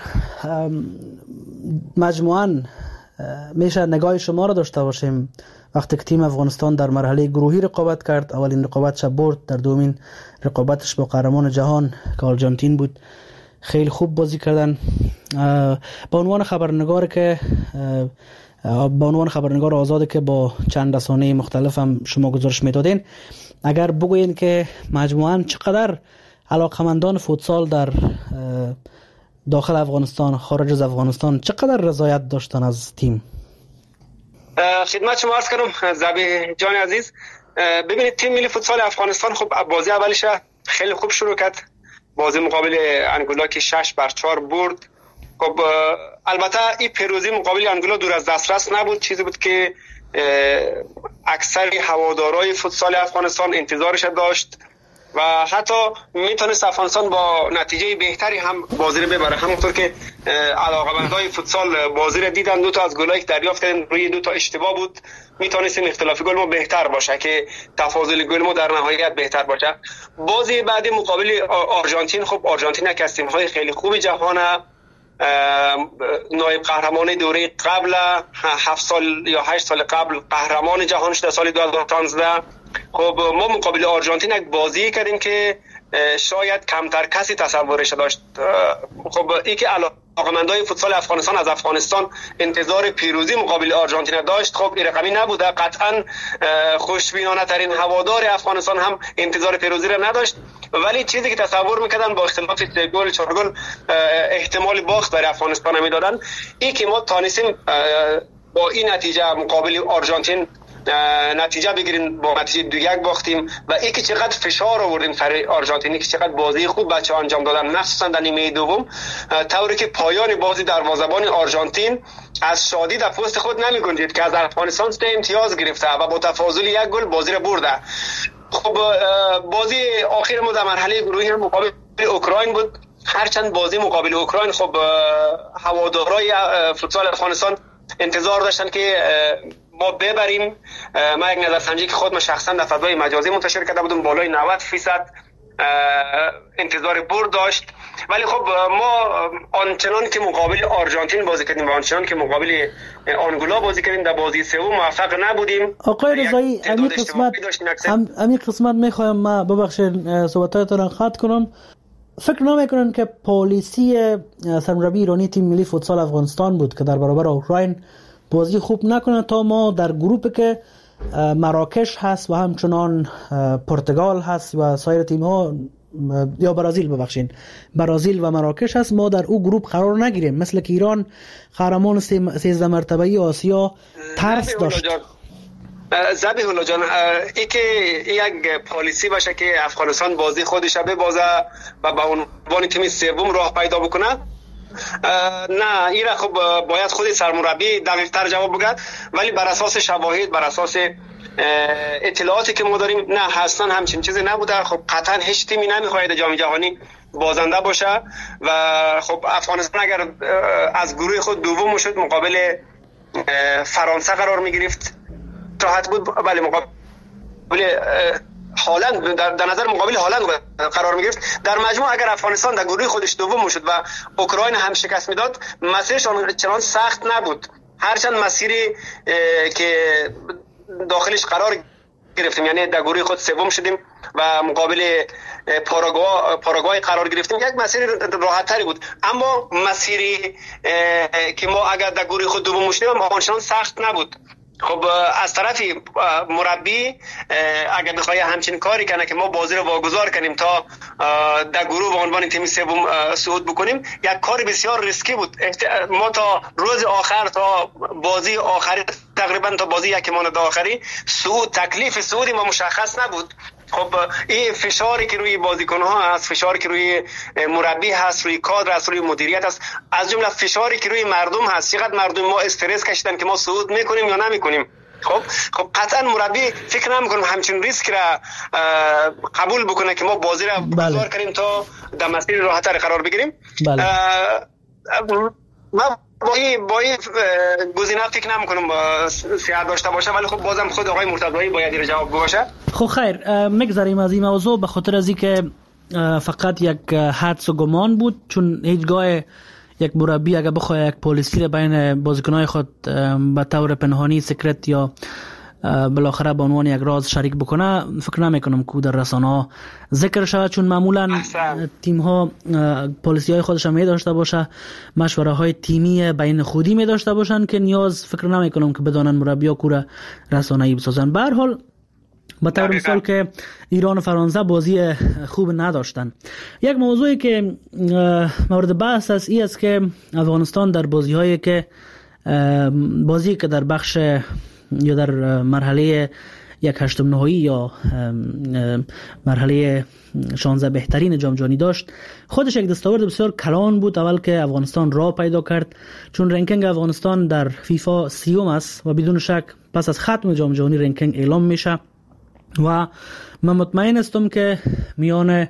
مجموعاً میشه نگاه شما را داشته باشیم وقتی که تیم افغانستان در مرحله گروهی رقابت کرد، اولین رقابتش برد، در دومین رقابتش با قهرمان جهان که آرژانتین بود خیلی خوب بازی کردن. با عنوان خبرنگار که با عنوان خبرنگار آزاد که با چند رسانه مختلف هم شما گزارش میدادین، اگر بگوین که مجموعاً چقدر علاقمندان فوتسال در داخل افغانستان خارج از افغانستان چقدر رضایت داشتن از تیم؟ خدمت شما عرض کنم زبی جان عزیز. ببینید تیم ملی فوتسال افغانستان خب بازی اولش خیلی خوب شروع کرد، بازی مقابل انگولا که شش بر چهار برد. خب البته این پیروزی مقابل انگولا دور از دسترس نبود، چیزی بود که اکثر هوادارهای فوتسال افغانستان انتظارش داشت و حتی میتونست افغانستان با نتیجه بهتری هم بازی رو ببره. همونطور که علاقه‌مندای فوتسال بازی رو دیدن، دو تا از گلایی که دریافت کردن روی دو تا اشتباه بود، میتونستیم اختلاف گل ما بهتر باشه که تفاضل گل ما در نهایت بهتر باشه. بازی بعدی مقابل آرژانتین، خب آرژانتین یک از تیم‌های خیلی خوب جهانه، نایب قهرمان دوره قبل هفت سال یا هشت سال قبل قهرمان جهان شده سال دو هزار و پانزده. خب ما مقابل آرژانتین یک بازی کردیم که شاید کمتر کسی تصورش داشت. خب این که علاقه‌مندای فوتسال افغانستان از افغانستان انتظار پیروزی مقابل آرژانتین داشت، خب این رقمی نبوده. قطعا خوشبینانه ترین هوادار افغانستان هم انتظار پیروزی را نداشت، ولی چیزی که تصور میکردن با اختلاف سه گل چهار گل احتمال باخت برای افغانستان میدادن. این که ما تانستیم با این نتیجه مقابل آرژانتین نتیجه بگیریم، با نتیجه دو یک باختیم و اینکه چقدر فشار آوردیم سر آرژانتینی که چقدر بازی خوب بچه‌ها انجام دادن، مخصوصا در نیمه دوم، طوری که پایان بازی دروازه‌بان آرژانتین از شادی در پست خود نمی‌گنجید که از افغانستان سه امتیاز گرفته و با تفاضل یک گل بازی را برده. خب بازی آخر ما در مرحله گروهی هم مقابل اوکراین بود. هرچند بازی مقابل اوکراین خب هوادارهای فوتسال افغانستان انتظار داشتن که ما ببریم. ما یک نظرسنجی که خود من شخصا در فضای مجازی منتشر کرده بودم، بالای نود فیصد انتظار برد داشت، ولی خب ما آنچنان که مقابل آرژانتین بازی کردیم و آنچنان که مقابل آنگولا بازی کردیم در بازی سوم موفق نبودیم. آقای رضایی همین قسمت هم همین قسمت میخوایم ما ببخشید صحبتاتون را قطع کنم. فکر نمیکنن که پالیسی سرمربی ایرانی تیم ملی فوتسال افغانستان بود که در برابر اوکراین بازی خوب نکنه تا ما در گروپی که مراکش هست و همچنان پرتغال هست و سایر تیم ها یا برازیل ببخشین برازیل و مراکش هست، ما در او گروپ قرار نگیریم، مثل که ایران قهرمان سیزده مرتبه‌ای آسیا ترس داشت. ذبیح الله جان، ای که یک پالیسی باشه که افغانستان بازی خودش ببازه و به عنوان تیم سوم راه پیدا بکنه، نه این را خب باید خود سرمربی دقیق تر جواب بگه، ولی بر اساس شواهد، بر اساس اطلاعاتی که ما داریم، نه اصلا همچین چیزی نبوده. خب قطعا هیچ تیمی نمیخواهد جام جهانی بازنده باشه و خب افغانستان اگر از گروه خود دوم شد مقابل فرانسه قرار میگرفت راحت بود، بله مقابل هالند در, در نظر مقابل هالند قرار میگرفت. در مجموع اگر افغانستان در گروه خودش دوم شد و اوکراین هم شکست میداد، مسیرش چنان سخت نبود، هرچند مسیری که داخلش قرار گرفتیم، یعنی در گروه خود سوم شدیم و مقابل پاراگوای پاراگوای قرار گرفتیم، یک مسیر راحت تری بود. اما مسیری که ما اگر در گروه خود دوم شدیم آنچنان سخت نبود. خب از طرفی مربی اگر بخواد همچین کاری کنه که ما بازی رو واگذار کنیم تا در گروه به عنوان تیم سوم صعود بکنیم، یک کار بسیار ریسکی بود. ما تا روز آخر، تا بازی آخری، تقریبا تا بازی یک مانده آخری، صعود، تکلیف صعود ما مشخص نبود. خب این فشاری که روی بازیکن‌ها هست، فشاری که روی مربی هست، روی کادر هست، روی مدیریت هست، از جمله فشاری که روی مردم هست، چقدر مردم ما استرس کشیدن که ما صعود میکنیم یا نمیکنیم. خب خب قطعا مربی فکر نمیکنم همچین ریسک را قبول بکنه که ما بازی را گذار کنیم تا در مسیر راحت‌تر قرار بگیریم. بله. ما با این با این گزینه فکر نمی‌کنم صحت داشته باشه، ولی خب بازم خود آقای مرتضایی باید این جواب باشه. خب خیر، میگذاریم از این موضوع به خاطر از اینکه فقط یک حدس و گمان بود، چون هیچگاه یک مربی اگر بخواد یک پالیسی را بین بازیکن‌های خود به طور پنهانی، سکرت یا بالاخره به عنوان یک راز شریک بکنه، فکر نمیکنم که در رسانه‌ها ذکر شود، چون معمولا تیم ها پالیسی های خودش می داشته باشه، مشوره های تیمی بین خودی می داشته باشن که نیاز فکر نمیکنم که بدانن مربی‌ها کوره رسانه‌ای بسازن. به هر حال به طور مثال که ایران و فرانسه بازی خوب نداشتن. یک موضوعی که مورد بحث است این است که افغانستان در بازی هایی که بازی که در بخش یا در مرحله یک هشتم نهایی یا مرحله شانزده بهترین جام جهانی داشت، خودش یک دستاورد بسیار کلان بود. اول که افغانستان راه پیدا کرد، چون رنکینگ افغانستان در فیفا سیوم است و بدون شک پس از ختم جام جهانی رنکینگ اعلام میشه و من مطمئن هستم که میان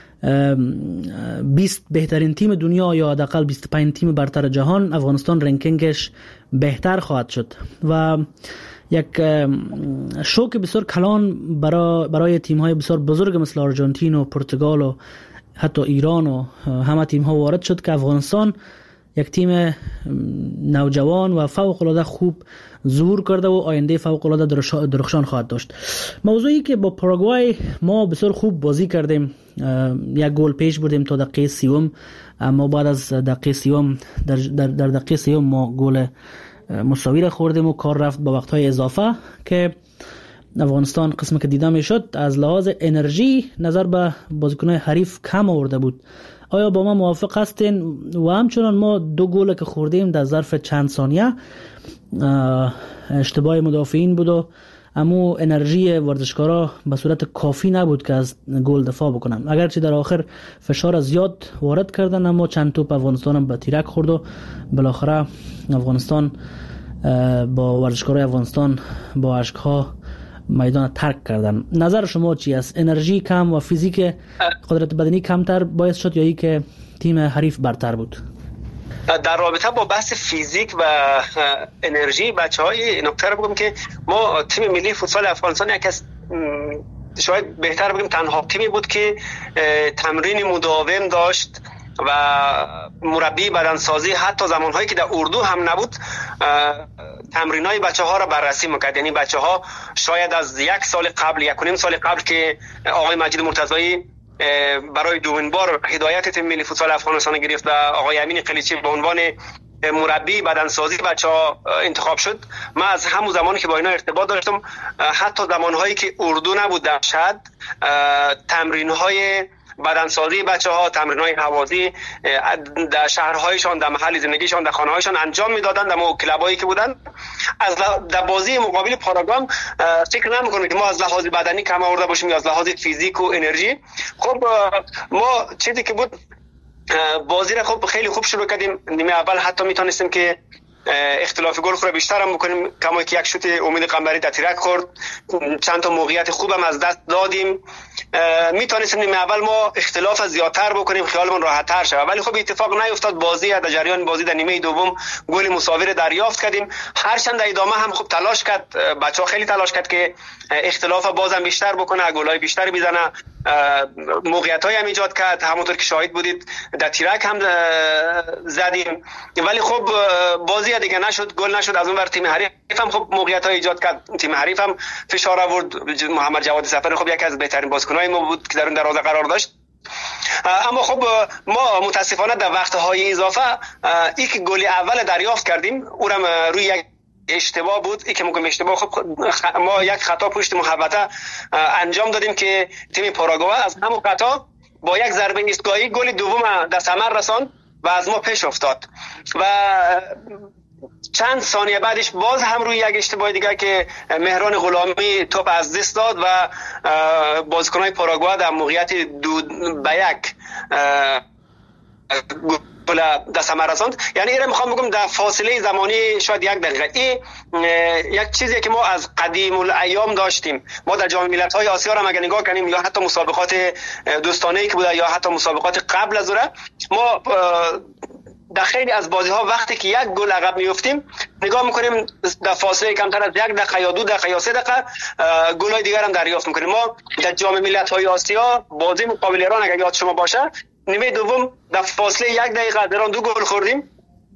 بیست بهترین تیم دنیا یا حداقل بیست و پنج تیم برتر جهان افغانستان رنکینگش بهتر خواهد شد و یک شوک بسیار کلان برای برای تیم‌های بسیار بزرگ مثل آرژانتین و پرتغال و حتی ایران و همه تیم‌ها وارد شد که افغانستان یک تیم نوجوان و فوق العاده خوب ظهور کرده و آینده فوق العاده درخشان خواهد داشت. موضوعی که با پاراگوای ما بسیار خوب بازی کردیم، یک گل پیش بردیم تا دقیقه سیوم، اما بعد از دقیقه سیوم در در, در دقیقه سیوم ما گل مساوی را خوردیم و کار رفت با وقت‌های اضافه که افغانستان قسمی که دیده میشد از لحاظ انرژی نظر به بازیکن‌های حریف کم آورده بود. آیا با ما موافق هستین؟ و همچنان ما دو گل که خوردیم در ظرف چند ثانیه اشتباه مدافعین بود و اما انرژی ورزشکارا به صورت کافی نبود که از گل دفاع بکنن. اگرچه در آخر فشار زیاد وارد کردن، اما چند توپ افغانستان هم به تیرک خورد و بالاخره افغانستان با ورزشکارای افغانستان با اشک‌ها میدان ترک کردن. نظر شما چی است؟ انرژی کم و فیزیک قدرت بدنی کمتر باعث شد یا ای که تیم حریف برتر بود؟ در رابطه با بحث فیزیک و انرژی بچه‌های نکته رو بگم که ما تیم ملی فوتبال افغانستان یک از شاید بهتر بگیم تنها تیمی بود که تمرین مداوم داشت و مربی بدنسازی حتی زمانهایی که در اردو هم نبود تمرینای بچه‌ها را بررسی می‌کرد. یعنی بچه‌ها شاید از یک سال قبل، یک و نیم سال قبل که آقای مجید مرتضایی برای دومین بار هدایت تیم ملی فوتبال افغانستان گرفت و آقای امین قلیچی به عنوان مربی بدنسازی بچه‌ها انتخاب شد، من از همون زمانی که با اینا ارتباط داشتم، حتی زمانهایی که اردو نبود در شهر، تمرین‌های بدنسازی بچه‌ها، تمرین‌های هوازی در شهرهایشان، در محل زندگیشان، در خانه‌هایشان انجام می‌دادند. در کلابایی که بودن از در بازی مقابل پاراگوام فکر نمی‌کنم که ما از لحاظ بدنی کم آورده باشیم یا از لحاظ فیزیک و انرژی. خب ما چیزی که بود بازی را خب خیلی خوب شروع کردیم. نیمه اول حتی میتونستیم که اختلاف گل خود بیشتر هم بکنیم، کما که یک شوت امید قنبری در تیرک خورد، چند تا موقعیت خوبم از دست دادیم. میتونستیم نیمه اول ما اختلاف زیادتر بکنیم، خیالمون راحت تر شد، ولی خب اتفاق نیفتاد. بازی در جریان بازی در نیمه دوم گل مساوی دریافت کردیم. هرچند در ادامه هم خوب تلاش کرد، بچه‌ها خیلی تلاش کرد که اختلاف بازم بیشتر بکنه، گل‌های بیشتری بزنه، موقعیت‌های هم ایجاد کرد، همونطور که شاهد بودید در تیرک هم زدیم. ولی خب بازی دیگه نشد، گل نشد. از اون ور تیم حریف هم خب موقعیت‌های ایجاد کرد، تیم حریف هم فشار آورد. محمد جواد سفری خب یکی از بهترین بازیکن‌های ما بود که در اون دروازه قرار داشت. اما خب ما متاسفانه در وقت‌های اضافه یک گل اول دریافت کردیم، اونم روی یک اشتباه بود. ای که میگم اشتباه، خب ما یک خطا پشت محوطه انجام دادیم که تیم پاراگوئه از همون خطا با یک ضربه ایستگاهی گل دوم در ثمر رساند و از ما پیش افتاد و چند ثانیه بعدش باز هم روی یک اشتباه دیگر که مهران غلامی توپ از دست داد و بازیکن‌های پاراگوئه در موقعیت دو به یک گل در ثمر رساند. یعنی اینو میخوام بگم در فاصله زمانی شاید یک دقیقه ای یک چیزی که ما از قدیم الایام داشتیم. ما در جام ملت‌های آسیا را اگه نگاه کنیم یا حتی مسابقات دوستانه‌ای که بوده یا حتی مسابقات قبل از اون، ما در خیلی از بازی‌ها وقتی که یک گل عقب میافتیم نگاه میکنیم در فاصله کمتر از یک دقیقه یا دو دقیقه یا سه دقیقه گل‌های دیگر هم دریافت میکنیم. ما در جام ملت‌های آسیا بازی مقابل ایران اگه یاد شما باشه نیمه دوم در فاصله یک دقیقه از ایران دو گل خوردیم،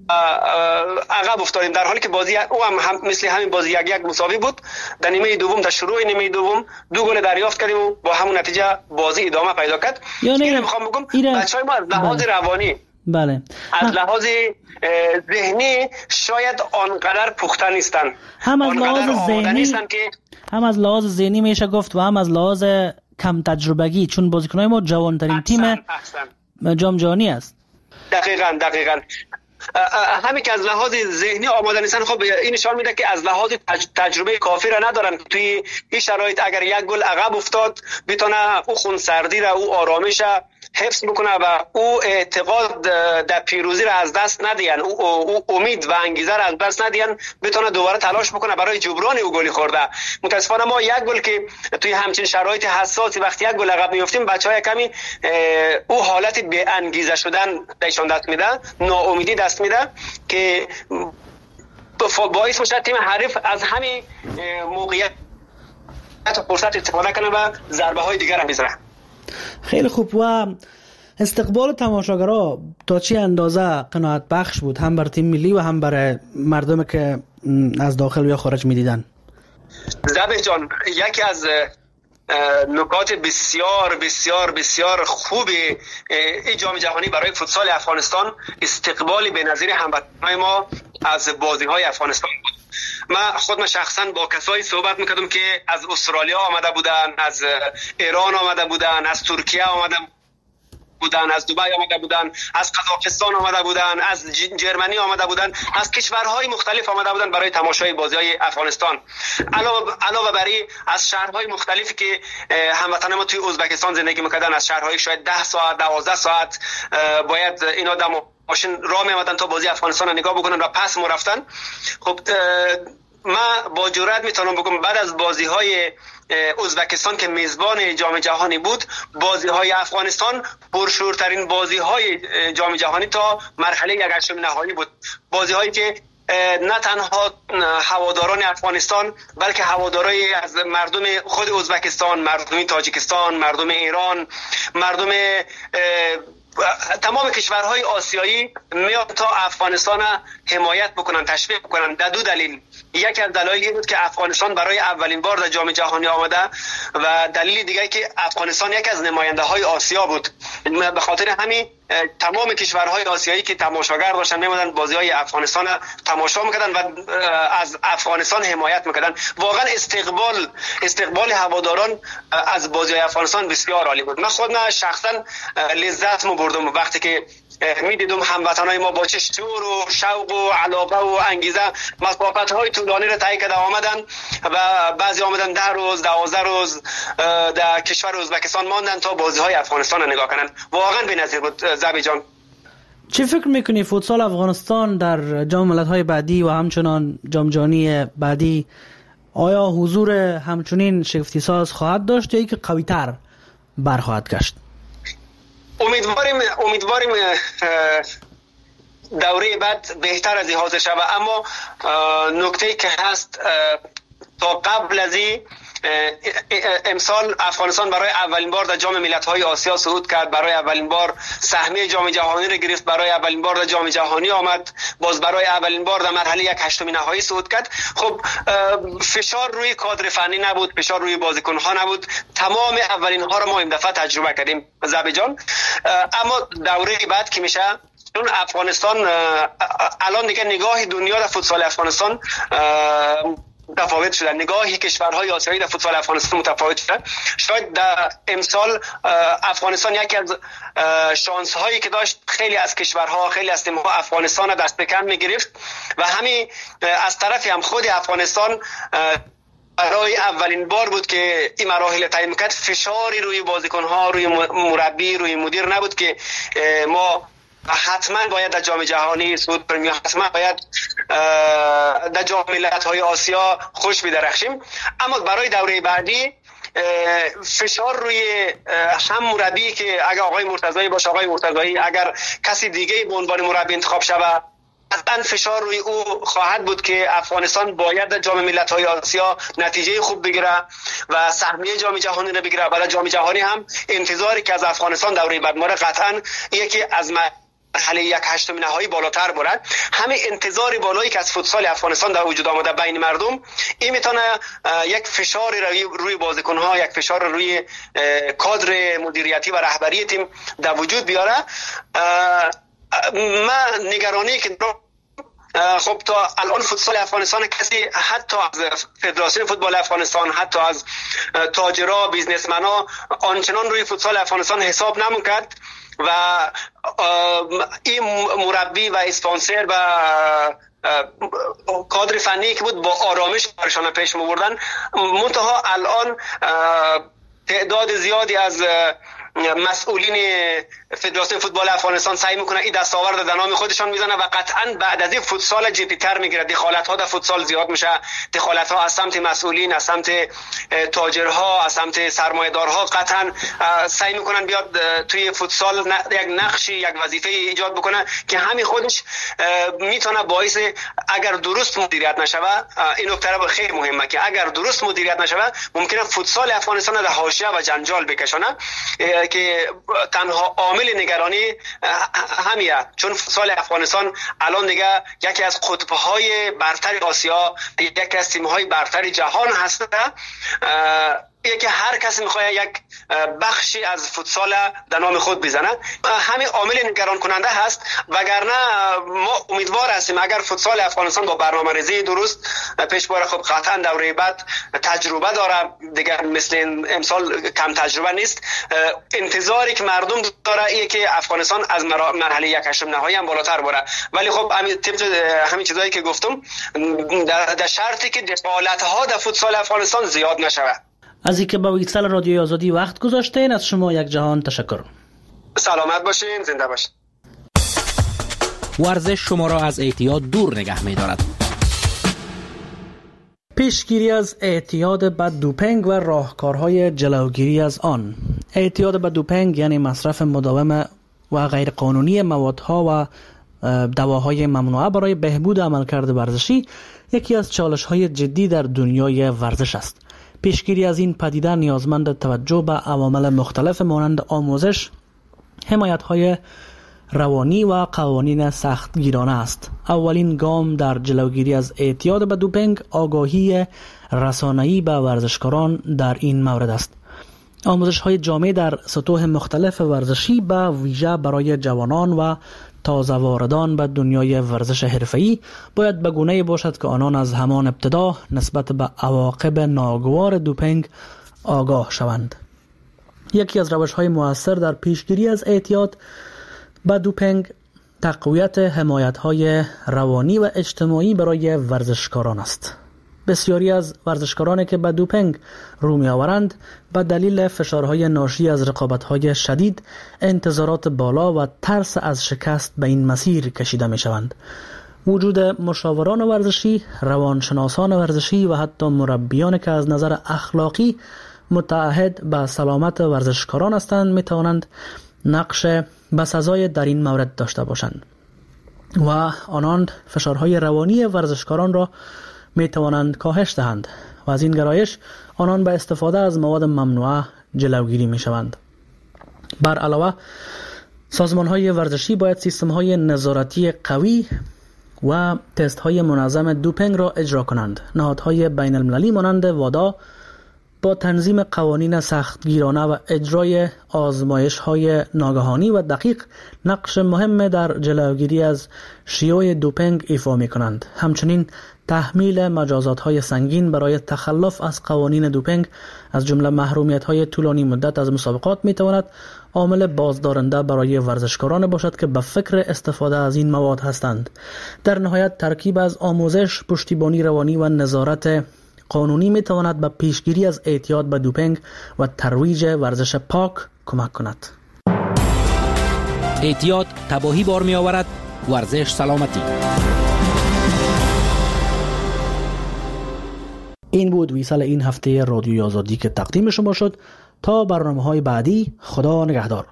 عقب افتادیم، در حالی که بازی او هم, هم مثل همین بازی یک یک مساوی بود. در نیمه دوم در شروع نیمه دوم دو گل دریافت کردیم و با همون نتیجه بازی ادامه پیدا کرد. یعنی میخوام بگم بچهای ما از لحاظ روانی بله از لحاظ ذهنی شاید آنقدر پخته نیستن، هم از لحاظ ذهنی نیستن که هم از لحاظ ذهنی میشه گفت و هم از لحاظ کم تجربگی، چون بازیکن‌های ما جوان‌ترین تیم جام جهانی است. دقیقاً دقیقاً همین که از لحاظ ذهنی آماده نیستن. خب این نشان میده که از لحاظ تجربه کافی را ندارن توی این شرایط. اگر یک گل عقب افتاد بتونه او خونسردی را، او آرامش حفظ بکنه و او اعتقاد در پیروزی را از دست ندین، او, او امید و انگیزه را از دست ندین، بتونه دوباره تلاش بکنه برای جبران او گلی خورده. متاسفانه ما یک گل که توی همچین شرایط حساسی وقتی یک گل عقب میافتیم بچه‌ها کمی او حالت بی انگیزه شدن نشون دست میده، ناامیدی دست میده که باعث میشه تیم حریف از همین موقعیت فرصت استفاده کنه و ضربه های دیگر هم بزنه. خیلی خوب. و استقبال تماشاگرها تا چه اندازه قناعت بخش بود، هم بر تیم ملی و هم برای مردم که از داخل یا خارج میدیدن؟ زبه جان، یکی از نکات بسیار بسیار بسیار خوب این جام جهانی برای فوتسال افغانستان استقبالی بی‌نظیر هموطنان ما از بازی‌های افغانستان بود. من خودم شخصا با کسایی صحبت میکردم که از استرالیا آمده بودن، از ایران آمده بودن، از ترکیه آمده بودن، از دبی آمده بودن، از قزاقستان آمده بودن، از جرمنی آمده بودن، از کشورهای مختلف آمده بودن برای تماشای بازی‌های افغانستان. علاوه علاوه بر از شهرهای مختلفی که هموطنان ما توی ازبکستان زندگی میکردن، از شهرهای شاید ده ساعت دوازده ساعت باید اینا دم ماشین راه می‌آمدن تا بازی افغانستان رو نگاه بکنن و پس مرفتن. خب من با جرئت میتونم بگم بعد از بازی‌های ازبکستان که میزبان جام جهانی بود، بازی‌های افغانستان پرشورترین بازی‌های جام جهانی تا مرحله یک هشتم نهایی بود. بازی‌هایی که نه تنها هواداران افغانستان بلکه هوادارای از مردم خود ازبکستان، مردم تاجیکستان، مردم ایران، مردم تمام کشورهای آسیایی میاد تا افغانستان حمایت بکنن، تشویق بکنن. در دو دلیل. یکی از دلایل این بود که افغانستان برای اولین بار در جام جهانی آمده و دلیل دیگه که افغانستان یکی از نماینده های آسیا بود. به خاطر همین تمام کشورهای آسیایی که تماشاگر داشتن میمدن بازی‌های افغانستان تماشا میکردن و از افغانستان حمایت میکردن. واقعا استقبال استقبال هواداران از بازی‌های افغانستان بسیار عالی بود. من خودم شخصا لذت می بردم وقتی که می دیدم هموطنای ما با چه شور و شوق و علاقه و انگیزه مسافت طولانی را طی کرده آمدن و بعضی آمدن ده روز دوازده روز در کشور ازبکستان ماندن تا بازی‌های افغانستان را نگاه کنن. واقعا بی‌نظیر بود. زبی جان، چه فکر میکنی فوتسال افغانستان در جام ملت‌های بعدی و همچنان جام جهانی بعدی آیا حضور همچنین شگفتی ساز خواهد داشت یا اینکه قوی‌تر برخواهد گشت؟ امیدواریم امیدواریم دوره بعد بهتر از این حاضر شود، اما نکته که هست تا قبل از این امسال افغانستان برای اولین بار در جام ملت‌های آسیا صعود کرد، برای اولین بار سهمیه جام جهانی را گرفت، برای اولین بار در جام جهانی آمد، باز برای اولین بار در مرحله یک هشتم نهایی صعود کرد. خب فشار روی کادر فنی نبود، فشار روی بازیکن‌ها نبود، تمام اولین ها را ما این دفعه تجربه کردیم زبی جان. اما دوره بعد که میشه، چون افغانستان الان دیگه نگاه دنیا در فوتسال افغانستان متفاوت شده، نگاهی کشورهای آسیایی در فوتبال افغانستان متفاوت شده. شاید در امسال افغانستان یکی از شانس هایی که داشت خیلی از کشورها خیلی از تیم‌ها افغانستان دست به کم می‌گرفت و همین از طرفی هم خود افغانستان برای اولین بار بود که این مراحل طی می‌کرد. فشاری روی بازیکن‌ها، روی مربی، روی مدیر نبود که ما حتما باید در جام جهانی صعود کنیم یا حتما باید در جام ملت‌های آسیا خوش بدرخشیم. اما برای دوره بعدی فشار روی هم مربی که اگر آقای مرتضایی باشه، آقای مرتضایی اگر کسی دیگه به عنوان مربی انتخاب شود، قطعاً فشار روی او خواهد بود که افغانستان باید در جام ملت‌های آسیا نتیجه خوب بگیره و سهمیه جام جهانی رو بگیره. برای جام جهانی هم انتظاری که از افغانستان دوره بعد ما قطعاً یکی از مرحله یک هشتم نهایی بالاتر برد. همه انتظار بالایی که از فوتسال افغانستان در وجود آمده بین مردم، این میتونه یک فشار روی روی بازیکن‌ها، یک فشار روی کادر مدیریتی و رهبری تیم در وجود بیاره. من نگرانی که خب تا الان فوتسال افغانستان کسی حتی از فدراسیون فوتبال افغانستان، حتی از تاجرها، بیزنسمن‌ها آنچنان روی فوتسال افغانستان حساب نمی‌کرد و این مربی و اسپانسر و کادر فنی که بود با آرامش کارشان پیش می‌بردن. منتها الان تعداد زیادی از مسئولین فدراسیون فوتبال افغانستان سعی میکنن این دستاورد در نام خودشان میزنن و قطعا بعد از این فوتسال جدی تر میگیره. دخالت ها در فوتسال زیاد میشه، دخالت ها از سمت مسئولین، از سمت تاجرها، از سمت سرمایه‌دارها قطعا سعی میکنن بیاد توی فوتسال یک نقشی، یک وظیفه ایجاد بکنه که همین خودش میتونه باعث اگر درست مدیریت نشوه، این نکته خیلی مهمه که اگر درست مدیریت نشوه ممکنه فوتسال افغانستان در حاشیه و جنجال بکشونه که تنها عامل نگرانی همیه. چون فوتسال افغانستان الان دیگه یکی از قطب‌های برتر آسیا، یکی از تیم‌های برتر جهان هست، یکی هر کسی میخواد یک بخشی از فوتسال در نام خود بزنه. همین عامل نگران کننده هست، وگرنه ما امیدوار هستیم اگر فوتسال افغانستان با برنامه‌ریزی درست پیش بره، خب قطعا دوره بعد تجربه داره دیگه، مثل امسال کم تجربه نیست. انتظاری که مردم داره اینه که افغانستان از مرحله یک هشتم نهایی هم بالاتر بره، ولی خب همین طبق همین چیزایی که گفتم در شرطی که دخالت‌ها در فوتسال افغانستان زیاد نشود. از اینکه با ویتسال رادیوی آزادی وقت گذاشتین، از شما یک جهان تشکر. سلامت باشین، زنده باشین. ورزش شما را از اعتیاد دور نگه می‌دارد. پیشگیری از اعتیاد به دوپینگ و راهکارهای جلوگیری از آن. اعتیاد به دوپینگ یعنی مصرف مداوم و غیرقانونی موادها و دواهای ممنوعه برای بهبود عملکرد ورزشی یکی از چالش‌های جدی در دنیای ورزش است. پیشگیری از این پدیده نیازمند توجه به عوامل مختلف مانند آموزش، حمایت‌های روانی و قوانین سختگیرانه است. اولین گام در جلوگیری از اعتیاد به دوپینگ آگاهی رسانه‌ای به ورزشکاران در این مورد است. آموزش های جامع در سطوح مختلف ورزشی به ویژه برای جوانان و تازه واردان به دنیای ورزش حرفه‌ای باید به گونه‌ای باشد که آنان از همان ابتدا نسبت به عواقب ناگوار دوپینگ آگاه شوند. یکی از روش‌های مؤثر در پیشگیری از اعتیاد به دوپینگ تقویت حمایت‌های روانی و اجتماعی برای ورزشکاران است. بسیاری از ورزشکارانی که به دوپینگ رو می‌آورند به دلیل فشارهای ناشی از رقابت‌های شدید، انتظارات بالا و ترس از شکست به این مسیر کشیده می‌شوند. وجود مشاوران ورزشی، روانشناسان ورزشی و حتی مربیان که از نظر اخلاقی متعهد به سلامت ورزشکاران هستند می‌توانند نقش بسزای در این مورد داشته باشند و آنان فشارهای روانی ورزشکاران را می توانند کاهش دهند و از این گرایش آنان به استفاده از مواد ممنوعه جلوگیری می شوند. بر علاوه سازمان های ورزشی باید سیستم های نظارتی قوی و تست های منظم دوپینگ را اجرا کنند. نهادهای بین المللی مانند وادا با تنظیم قوانین سختگیرانه و اجرای آزمایش های ناگهانی و دقیق نقش مهم در جلوگیری از شیوع دوپینگ ایفا می کنند. همچنین تحمیل مجازات های سنگین برای تخلف از قوانین دوپینگ از جمله محرومیت های طولانی مدت از مسابقات می تواند عامل بازدارنده برای ورزشکاران باشد که به فکر استفاده از این مواد هستند. در نهایت ترکیب از آموزش، پشتیبانی روانی و نظارت قانونی می تواند به پیشگیری از اعتیاد به دوپینگ و ترویج ورزش پاک کمک کند. اعتیاد تباهی بار می آورد، ورزش سلامتی. این بود ویسال این هفته رادیوی آزادی که تقدیم شما شد. تا برنامه‌های بعدی، خدا نگهدار.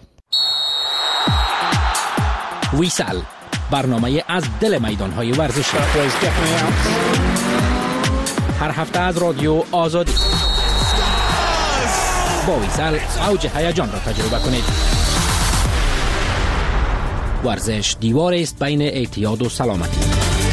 ویسال، برنامه از دل میدان‌های ورزشی. هر هفته از رادیو آزادی. با ویسال اوج هیجان را تجربه کنید. ورزش دیوار است بین اعتیاد و سلامتی.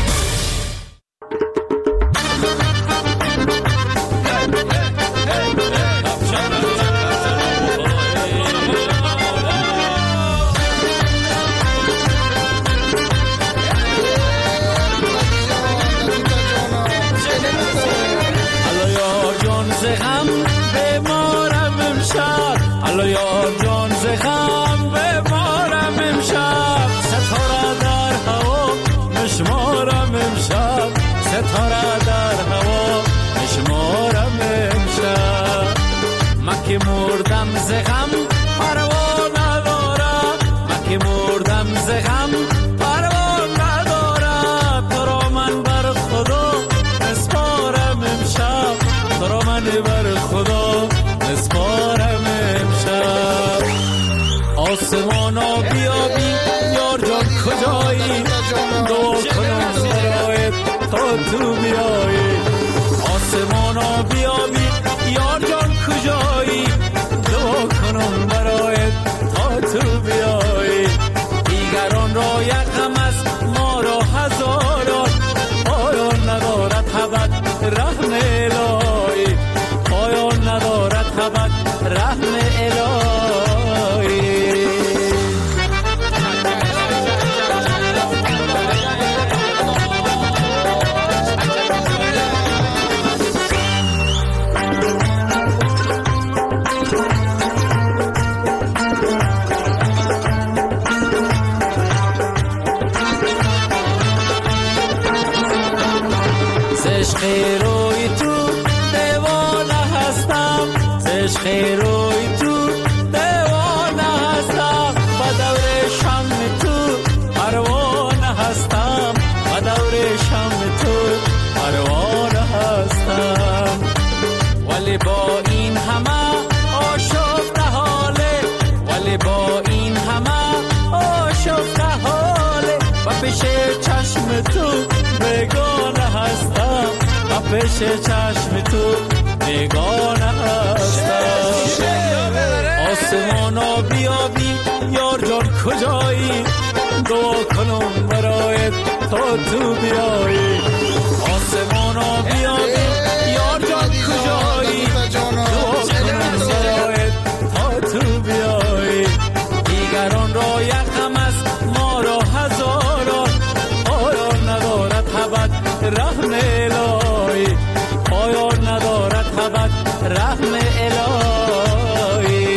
که مردم ز غم پروا ندارم، من که مردم ز غم پروا ندارم. تو را من بر خدا نسپارم امشب، تو را من بر خدا نسپارم امشب. آسمانا بیابی یار جان کجایی، دعا کنم برایت تا تو بیایی. آسمانا بیابی یار جان کجایی، دعا کنم برایت تا تو بیایی. دیگران را یک غم است، ما را هزاران، پایان ندارد ابد رحم الهی، پایان ندارد ابد رحم الهی. روی تو دیوانه هستم، عشق روی تو دیوانه هستم. با دور شم تو پروانه هستم، با دور شم تو پروانه هستم. ولی با این همه آشفته حاله، ولی با این همه آشفته حاله. و پیش چشم تو بیگانه هستم، و پیش چشم تو بیگانه هستم. آسمانا بیابی یار جان کجایی، دعا کنم برایت تا تو بیایی. آسمانا بیابی یار جان کجایی، دعا کنم برایت رحم الهی، پایان ندارد فقط رحم الهی.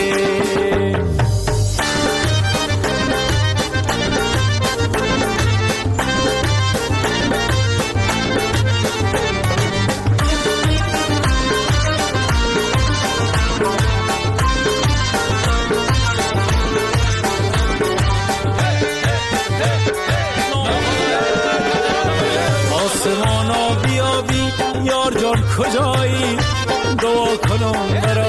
آسمانا بیابی یار جان کجایی، دعا کنم